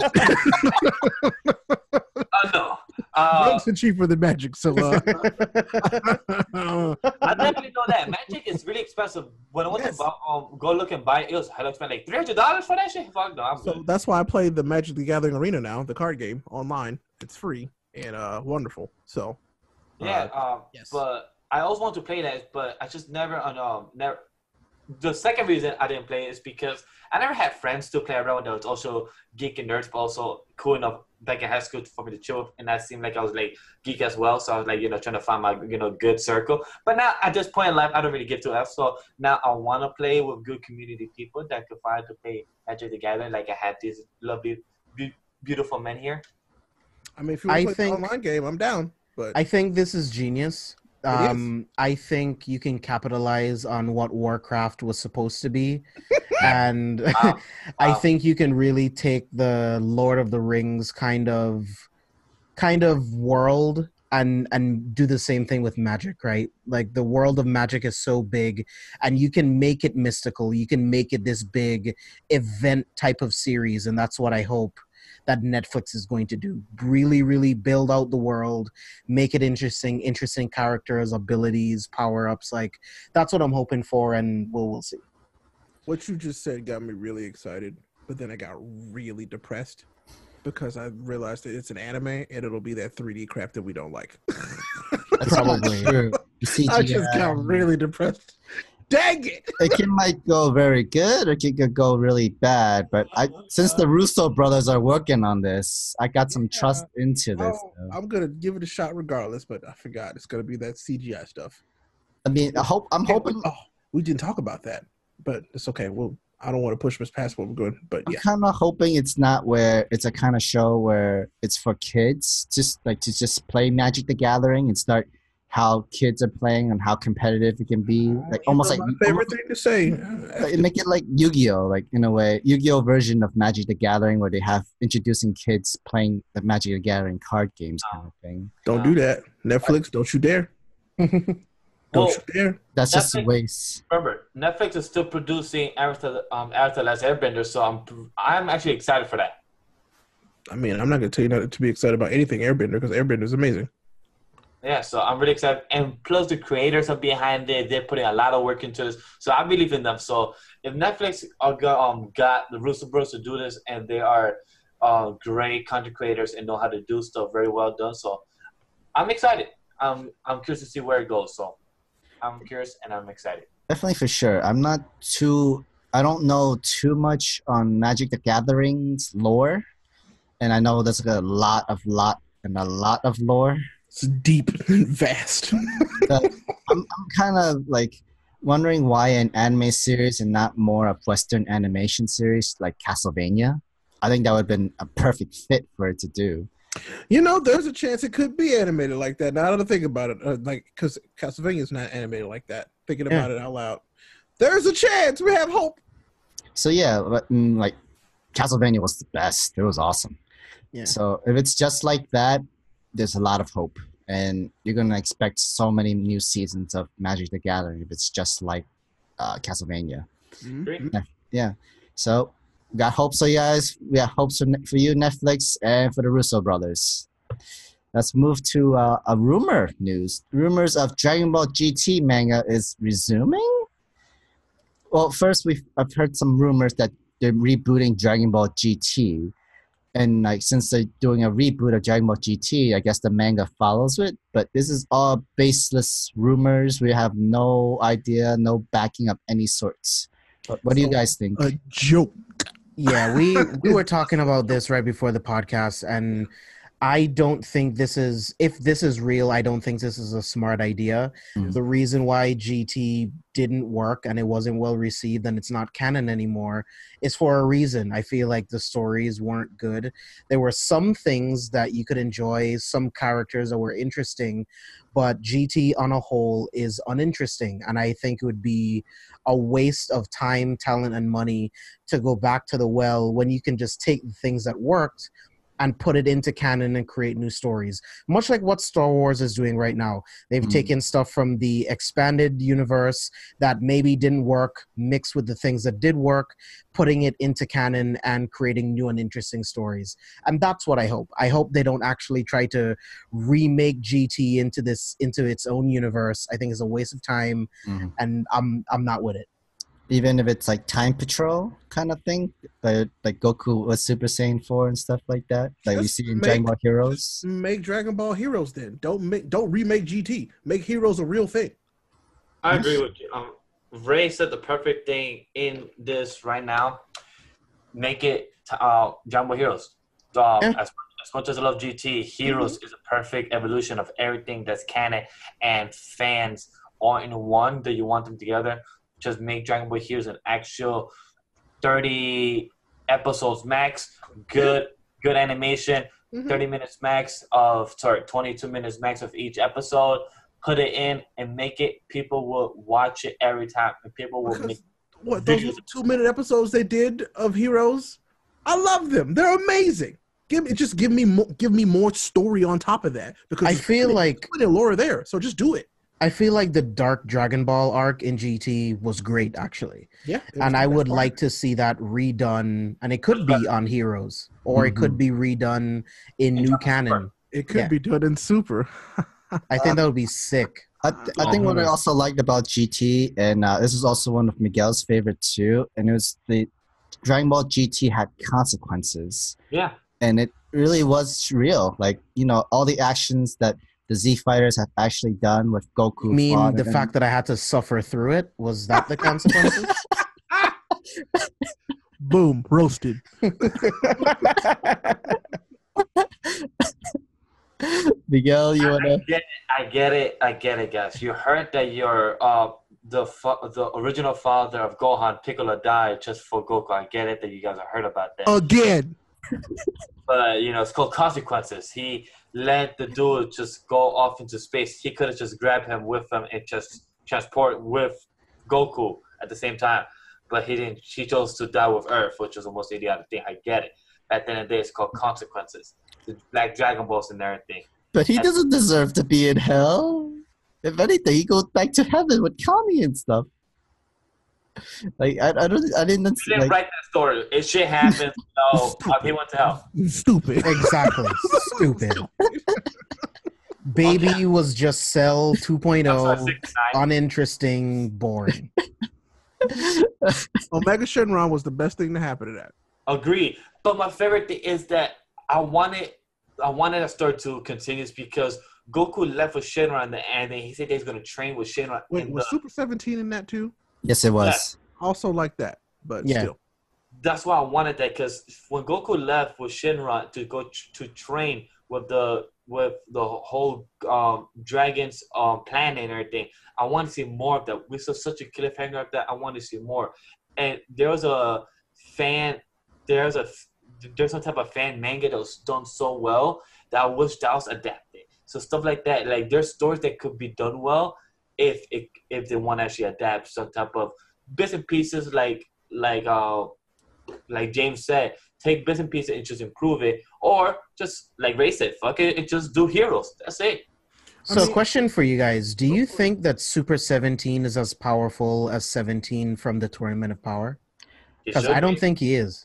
Oh no. Uh, drugs are cheaper than magic. So, uh, I definitely know that. Magic is really expensive. When I went Yes. to buy, um, go look and buy it, it was hella expensive. Like three hundred dollars for that shit? Fuck no, I'm so good. that's why I play the Magic the Gathering Arena now, the card game online. It's free and uh, wonderful. So, Yeah, um, yes. but I always want to play that, but I just never, uh, um, never. The second reason I didn't play is because I never had friends to play around that was also geek and nerds, but also cool enough back in high school for me to chill with, and that seemed like I was like geek as well. So I was like, you know, trying to find my you know good circle. But now at this point in life, I don't really get to that. So now I want to play with good community people that could find to play Magic the Gathering. Like I had these lovely, be- beautiful men here. I mean, if you want I to play think- the online game, I'm down. But I think this is genius. It is. Um, I think you can capitalize on what Warcraft was supposed to be, and Wow. I Wow. think you can really take the Lord of the Rings kind of kind of world and and do the same thing with magic, right? Like the world of magic is so big, and you can make it mystical. You can make it this big event type of series, and that's what I hope that Netflix is going to do. Really, really build out the world, make it interesting, interesting characters, abilities, power ups. Like that's what I'm hoping for, and we'll we'll see. what you just said got me really excited, but then I got really depressed because I realized that it's an anime and it'll be that three D crap that we don't like. That's Probably. true. The C G I, I just got really depressed. Dang it! it can might go very good or it could go really bad. But I, since the Russo brothers are working on this, I got some trust into this. Oh, though. I'm gonna give it a shot regardless, but I forgot it's gonna be that C G I stuff. I mean, I hope I'm hoping. Oh, we didn't talk about that, but it's okay. Well, I don't want to push us past what we're good, but I'm yeah, kind of hoping it's not where it's a kind of show where it's for kids, just like to just play Magic the Gathering and start how kids are playing and how competitive it can be, like You almost know like my favorite almost thing to say. like, make it like Yu-Gi-Oh, like in a way, Yu-Gi-Oh version of Magic the Gathering where they have introducing kids playing the Magic the Gathering card games kind of thing. Don't do that, Netflix. Don't you dare! Don't Well, you dare! That's just a Netflix- waste. remember, Netflix is still producing Avatar, um, Avatar: Last Airbender, so I'm I'm actually excited for that. I mean, I'm not gonna tell you not to be excited about anything Airbender because Airbender is amazing. Yeah, so I'm really excited. And plus, the creators are behind it. They're putting a lot of work into this. So I believe in them. So if Netflix are got, um, got the Russo Bros to do this, and they are uh, great content creators and know how to do stuff very well done. So I'm excited. I'm, I'm curious to see where it goes. So I'm curious and I'm excited. Definitely for sure. I'm not too. I don't know too much on Magic the Gathering's lore, and I know there's a lot of lot and a lot of lore. It's deep and vast. But I'm, I'm kind of like wondering why an anime series and not more of Western animation series like Castlevania. I think that would have been a perfect fit for it to do. You know, there's a chance it could be animated like that. Now that I think about it, uh, like because Castlevania is not animated like that. Thinking about Yeah. it out loud, there's a chance. We have hope. So yeah, but, mm, like Castlevania was the best. It was awesome. Yeah. So if it's just like that, there's a lot of hope, and you're gonna expect so many new seasons of Magic the Gathering if it's just like uh, Castlevania. Mm-hmm. Yeah. So we got hopes for you guys. We got hopes for, for you, Netflix, and for the Russo brothers. Let's move to uh, a rumor news. Rumors of Dragon Ball G T manga is resuming. Well, first we've I've heard some rumors that they're rebooting Dragon Ball G T, and like since they're doing a reboot of Dragon Ball G T, I guess the manga follows it. But this is all baseless rumors. We have no idea, no backing of any sorts. What, what do you So, guys think? A joke. Yeah, we we were talking about this right before the podcast, and I don't think this is if this is real. I don't think this is a smart idea. Mhm. The reason why G T didn't work and it wasn't well received and it's not canon anymore is for a reason. I feel like the stories weren't good. There were some things that you could enjoy, some characters that were interesting, but G T on a whole is uninteresting, and I think it would be a waste of time, talent, and money to go back to the well when you can just take the things that worked and put it into canon and create new stories. Much like what Star Wars is doing right now. They've Mm. taken stuff from the expanded universe that maybe didn't work, mixed with the things that did work, putting it into canon and creating new and interesting stories. And that's what I hope. I hope they don't actually try to remake G T into this into its own universe. I think it's a waste of time, Mhm. and I'm I'm not with it. Even if it's like Time Patrol kind of thing, like, like Goku was Super Saiyan four and stuff like that, like we Just see in make- Dragon Ball Heroes. Make Dragon Ball Heroes then. Don't make don't remake G T. Make Heroes a real thing. I agree with you. Um, Ray said the perfect thing in this right now. Make it uh, Dragon Ball Heroes. Um, Yeah. as, as much as I love G T, Heroes is a perfect evolution of everything that's canon and fans all in one that you want them together. Just make Dragon Ball Heroes an actual thirty episodes max, good good animation, Mhm. thirty minutes max of sorry, twenty-two minutes max of each episode. Put it in and make it. People will watch it every time, and people will Because make. what those videos. two minute episodes they did of Heroes, I love them. They're amazing. Give me just give me more, give me more story on top of that because I there's feel plenty- like plenty of lore there. So just do it. I feel like the Dark Dragon Ball arc in G T was great, actually. Yeah, it was And the I best would part. like to see that redone, and it could be on Heroes, or it could be redone in In new Dragon Ball canon. It could yeah. be done in Super. I think that would be sick. I, th- I think what I also liked about G T, and uh, this is also one of Miguel's favorite too, and it was the Dragon Ball G T had consequences, Yeah, and it really was real. Like, you know, all the actions that the Z fighters have actually done with Goku. You mean fought the and- fact that I had to suffer through it? Was that the consequences? Boom, roasted. Miguel, you I, wanna? I get it. I get it. I get it, guys. You heard that your uh the fa- the original father of Gohan, Piccolo, died just for Goku. I get it that you guys have heard about that. Again. But you know, it's called consequences. He let the dude just go off into space. He could have just grabbed him with him and just transport with Goku at the same time. But he didn't. He chose to die with Earth, which was the most idiotic thing. I get it. At the end of the day, it's called consequences. The Black Dragon Balls and everything. But he doesn't deserve to be in hell. If anything, he goes back to heaven with Kami and stuff. Like I, I don't, I didn't. You didn't Like, write that story. It shit happens. No, uh, he went to hell. Stupid. Exactly. Stupid. Baby was just Cell two point I'm oh, sorry, sixty-nine. uninteresting, boring. Omega Shenron was the best thing to happen to that. Agree. But my favorite thing is that I wanted, I wanted a story to continue because Goku left with Shenron in the end, and he said that he's going to train with Shenron. Wait, in was the, Super seventeen in that too? yes, it was. Also like that, but Yeah. still. that's why I wanted that, because when Goku left with Shinra to go tr- to train with the with the whole um, dragons um, planet and everything, I want to see more of that. We saw such a cliffhanger of that. I want to see more. And there was a fan, there's a there's some type of fan manga that was done so well that I wish that was adapted. So stuff like that, like there's stories that could be done well if if, if they want to actually adapt some type of bits and pieces, like like uh like James said, take bits and pieces and just improve it, or just like Ray said, fuck it, and just do heroes. That's it. So, I mean- question for you guys: do you think that Super seventeen is as powerful as seventeen from the Tournament of Power? It Because should I don't be. think he is.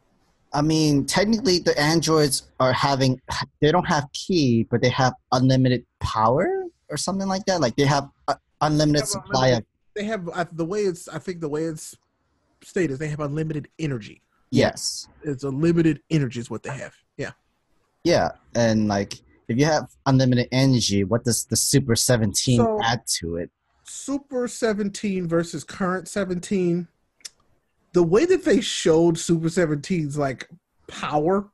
I mean, technically, the androids are having, they don't have ki, but they have unlimited power or something like that. Like they have a unlimited They have supply of, They have uh, the way it's. I think the way it's stated is they have unlimited energy. yes. It's a limited energy is what they have. Yeah. Yeah. And like, if you have unlimited energy, what does the Super seventeen So- add to it? Super seventeen versus current seventeen. The way that they showed Super seventeen's like power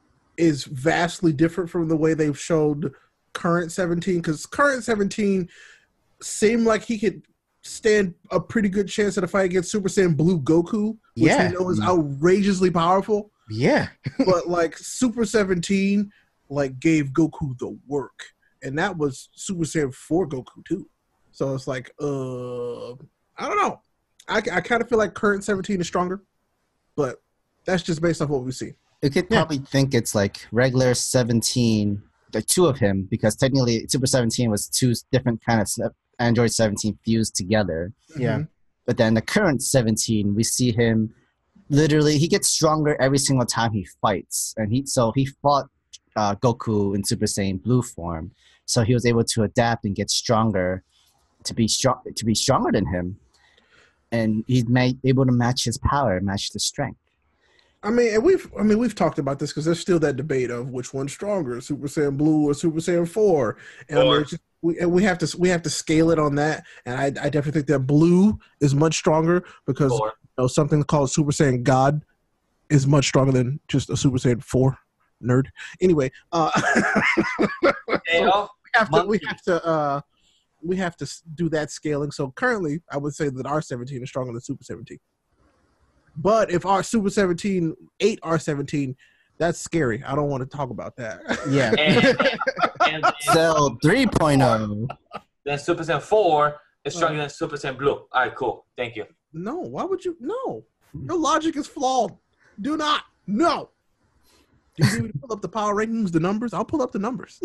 is vastly different from the way they've showed current seventeen, because current seventeen seemed like he could stand a pretty good chance at a fight against Super Saiyan Blue Goku, which Yeah. we know is outrageously powerful. Yeah. But like Super seventeen like gave Goku the work, and that was Super Saiyan four Goku too. So it's like uh I don't know. I, I kind of feel like current seventeen is stronger, but that's just based off what we see. You could Yeah. probably think it's like regular seventeen, like two of him, because technically Super seventeen was two different kind of se- Android seventeen fused together. Yeah. Mhm. But then the current seventeen, we see him literally, he gets stronger every single time he fights. And he so he fought uh, Goku in Super Saiyan Blue form. So he was able to adapt and get stronger to be strong to be stronger than him. And he's made, able to match his power, match the strength. I mean, and we've I mean we've talked about this because there's still that debate of which one's stronger, Super Saiyan Blue or Super Saiyan Four, and I mean, Four. it's just, we and we have to we have to scale it on that. And I, I definitely think that Blue is much stronger because Four. you know, something called Super Saiyan God is much stronger than just a Super Saiyan Four nerd. Anyway, uh, Hey, oh, we have to we Monkey. have to uh, we have to s- do that scaling. So currently, I would say that R seventeen is stronger than Super seventeen. But if our Super seventeen ate R seventeen, that's scary. I don't want to talk about that. Yeah. and, and, Cell three point oh. then Super Saiyan four is stronger than Super Saiyan Blue. All right, cool. Thank you. No, why would you? No, your logic is flawed. Do not. No. Do you need me to pull up the power rankings, the numbers? I'll pull up the numbers.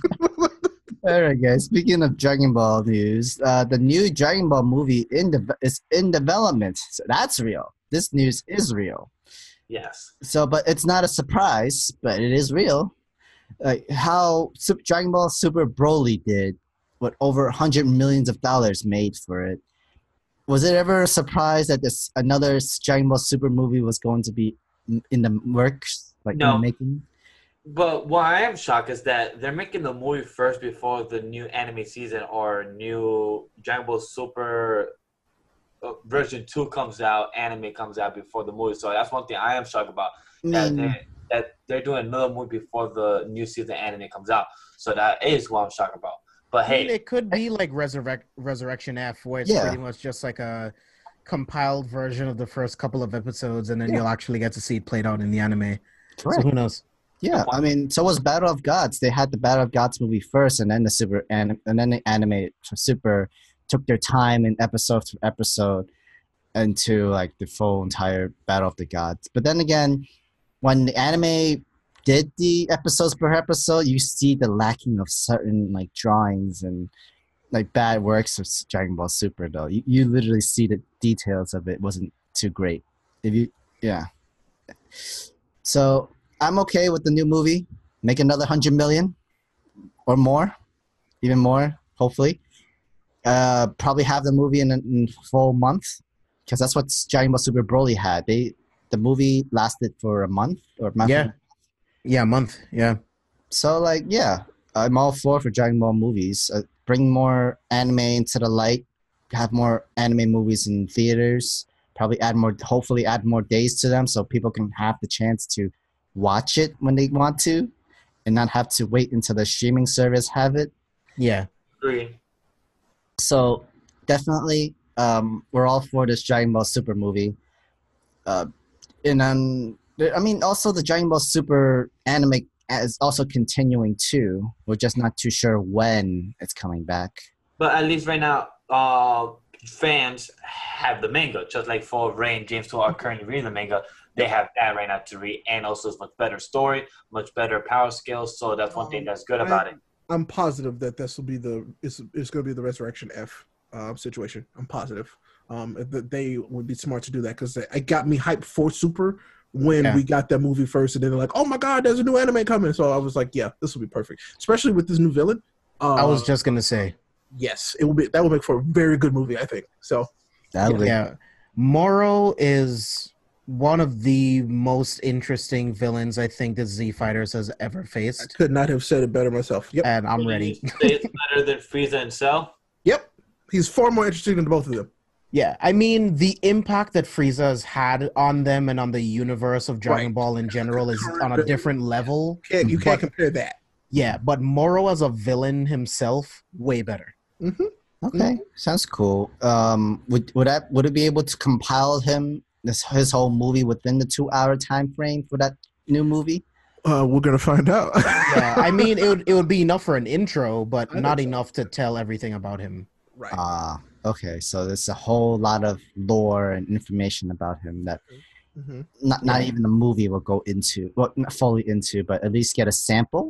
All right, guys. Speaking of Dragon Ball news, uh, the new Dragon Ball movie in de- is in development. So that's real. This news is real. Yes. So, but it's not a surprise, but it is real. Like how Sup- Dragon Ball Super Broly did, what over one hundred millions of dollars made for it. Was it ever a surprise that this another Dragon Ball Super movie was going to be in in the works, like in No. the making? But what I am shocked is that they're making the movie first before the new anime season or new Dragon Ball Super uh, version two comes out, anime comes out before the movie. So that's one thing I am shocked about. I That, mean, they, that they're doing another movie before the new season anime comes out. So that is what I'm shocked about. But I mean, hey, it could be like Resurrect Resurrection F, where it's Yeah. pretty much just like a compiled version of the first couple of episodes, and then Yeah. you'll actually get to see it played out in the anime. correct. So who knows? Yeah, I mean, so was Battle of Gods. They had the Battle of Gods movie first, and then the super, and, and then the animated Super took their time in episode to episode into like the full entire Battle of the Gods. But then again, when the anime did the episodes per episode, you see the lacking of certain like drawings and like bad works of Dragon Ball Super. Though you, you literally see the details of it wasn't too great. If you, yeah. So I'm okay with the new movie. Make another hundred million or more, even more, hopefully. Uh, probably have the movie in a in full month because that's what Dragon Ball Super Broly had. They the movie lasted for a month or month. Yeah. Yeah, a month. Yeah. So like yeah, I'm all for for Dragon Ball movies. Uh, bring more anime into the light. Have more anime movies in theaters. probably add more, hopefully add more days to them so people can have the chance to watch it when they want to and not have to wait until the streaming service have it. Yeah. Agree. So definitely, um, we're all for this Dragon Ball Super movie. Uh, and um, I mean, also the Dragon Ball Super anime is also continuing too. We're just not too sure when it's coming back. But at least right now, uh, fans have the manga. Just like for Ray and James, who are currently reading the manga, they have that right now to read, and also it's much better story, much better power skills. So that's one thing that's good about it. I'm positive that this will be the it's, it's going to be the Resurrection F uh, situation. I'm positive um, that they would be smart to do that because it got me hyped for Super when Yeah. we got that movie first, and then they're like, "Oh my God, there's a new anime coming!" So I was like, "Yeah, this will be perfect," especially with this new villain. Uh, I was just gonna say. yes, it will be. That will make for a very good movie, I think. So That would- Yeah. Moro is one of the most interesting villains I think that Z Fighters has ever I faced. could not have said it better myself. Yep, And I'm Would ready. you say it's better than Frieza and Cell? yep. He's far more interesting than both of them. Yeah, I mean, the impact that Frieza has had on them and on the universe of Dragon Right. Ball in general is on a different level. Can't, you can't But- compare that. Yeah, but Moro as a villain himself, way better. Mm-hmm. Okay, sounds cool. Um, would would that would it be able to compile him this his whole movie within the two hour time frame for that new movie? Uh, we're gonna find out. Yeah, I mean, it would it would be enough for an intro, but I think not so. enough to tell everything about him. right. Ah, okay. So there's a whole lot of lore and information about him that hmm not not Yeah. even the movie will go into, well, not fully into, but at least get a sample.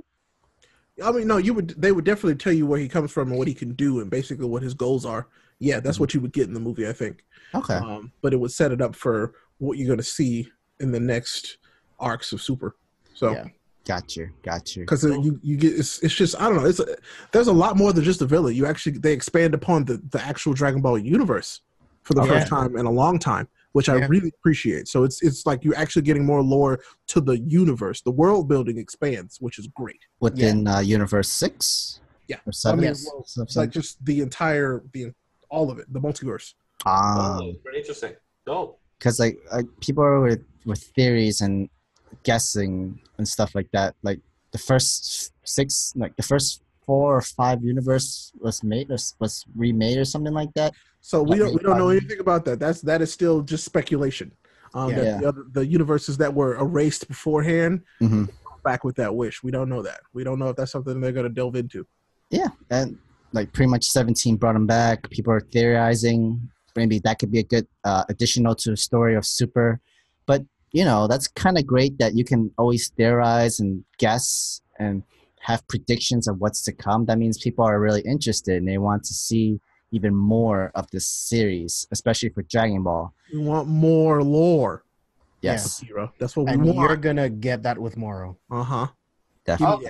I mean, no, you would. They would definitely tell you where he comes from and what he can do, and basically what his goals are. Yeah, that's what you would get in the movie, I think. Okay. Um, but it would set it up for what you're going to see in the next arcs of Super. So, Yeah. Got you. Got you. because you you get it's, it's just I don't know. It's a, there's a lot more than just a villain. You actually they expand upon the the actual Dragon Ball universe for the Oh, first yeah. time in a long time, which I Yeah. really appreciate. So it's it's like you're actually getting more lore to the universe. The world building expands, which is great. Within uh, Universe Six. Yeah. Or seven. mean, Yes. well, Something It's like just the entire the all of it, the multiverse. Ah. Oh, pretty interesting. Dope. Because like, like people are with with theories and guessing and stuff like that. Like the first six, like the first four or five universe was made or was remade or something like that. So we Like, don't we don't know um, anything about that. That's that is still just speculation. Um, Yeah. that Yeah. The, other, the universes that were erased beforehand hmm back with that wish. We don't know that. We don't know if that's something they're going to delve into. Yeah, and like pretty much seventeen brought him back. People are theorizing maybe that could be a good uh, additional to the story of Super. But you know, that's kind of great that you can always theorize and guess and have predictions of what's to come. That means people are really interested and they want to see even more of this series, especially for Dragon Ball. We want more lore, Yes, hero. That's what we And you're want. gonna get that with Moro. Uh huh. definitely. Oh,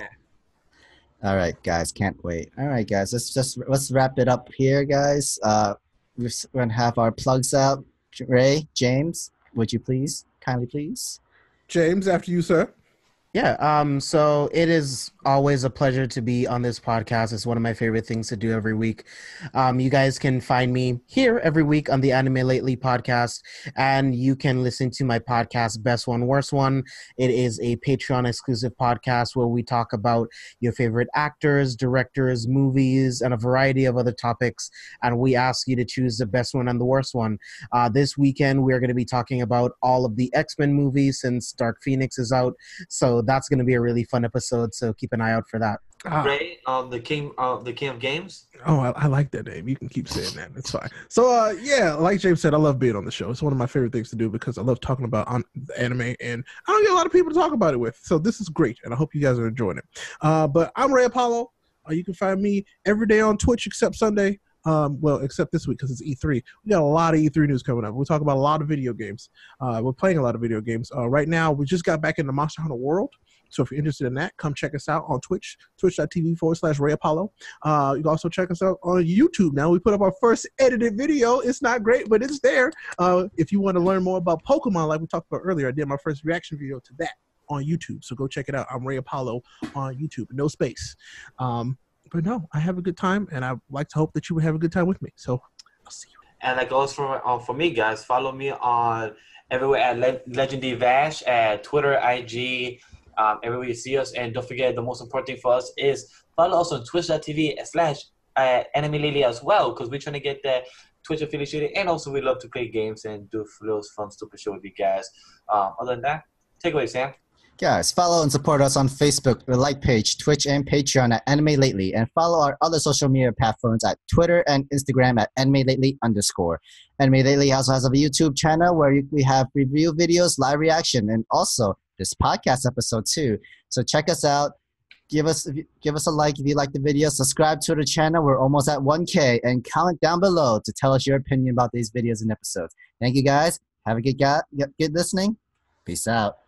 All right, guys, can't wait. All right, guys, let's just let's wrap it up here, guys. Uh, we're gonna have our plugs out. Ray, James, would you please, kindly please? James, after you, sir. Yeah, um, so it is always a pleasure to be on this podcast. It's one of my favorite things to do every week. Um, you guys can find me here every week on the Anime Lately podcast, and you can listen to my podcast, Best One, Worst One. It is a Patreon exclusive podcast where we talk about your favorite actors, directors, movies, and a variety of other topics, and we ask you to choose the best one and the worst one. Uh, this weekend, we're going to be talking about all of the X-Men movies since Dark Phoenix is out, so that's going to be a really fun episode, so keep an eye out for that. Ah. Ray, um, the king, uh, the king of games. Oh, I, I like that name. You can keep saying that. It's fine. So, uh, yeah, like James said, I love being on the show. It's one of my favorite things to do because I love talking about on the anime, and I don't get a lot of people to talk about it with. So this is great, and I hope you guys are enjoying it. Uh, but I'm Ray Apollo. Uh, you can find me every day on Twitch except Sunday. Um, well, except this week because it's E three. We got a lot of E three news coming up. We'll talk about a lot of video games. Uh, we're playing a lot of video games. Uh, right now, we just got back into Monster Hunter World. So if you're interested in that, come check us out on Twitch, twitch.tv forward slash Ray Apollo. Uh, you can also check us out on YouTube now. We put up our first edited video. It's not great, but it's there. Uh, if you want to learn more about Pokemon, like we talked about earlier, I did my first reaction video to that on YouTube. So go check it out. I'm Ray Apollo on YouTube. No space. Um, but no, I have a good time, and I like to hope that you would have a good time with me. So I'll see you. And that goes for uh, for me, guys. Follow me on everywhere at Le- Legendary Vash at Twitter, I G, um, everywhere you see us. And don't forget, the most important thing for us is follow us on twitch.tv slash uh, Anime Lately as well, because we're trying to get that Twitch affiliated. And also, we love to play games and do those fun, stupid show with you guys. Um, other than that, take away, Sam. Guys, follow and support us on Facebook, the like page, Twitch, and Patreon at Anime Lately, and follow our other social media platforms at Twitter and Instagram at Anime Lately underscore. Anime Lately also has a YouTube channel where we have review videos, live reaction, and also this podcast episode too. So check us out. Give us give us a like if you like the video. Subscribe to the channel. We're almost at one K, and comment down below to tell us your opinion about these videos and episodes. Thank you guys. Have a good, good listening. Peace out.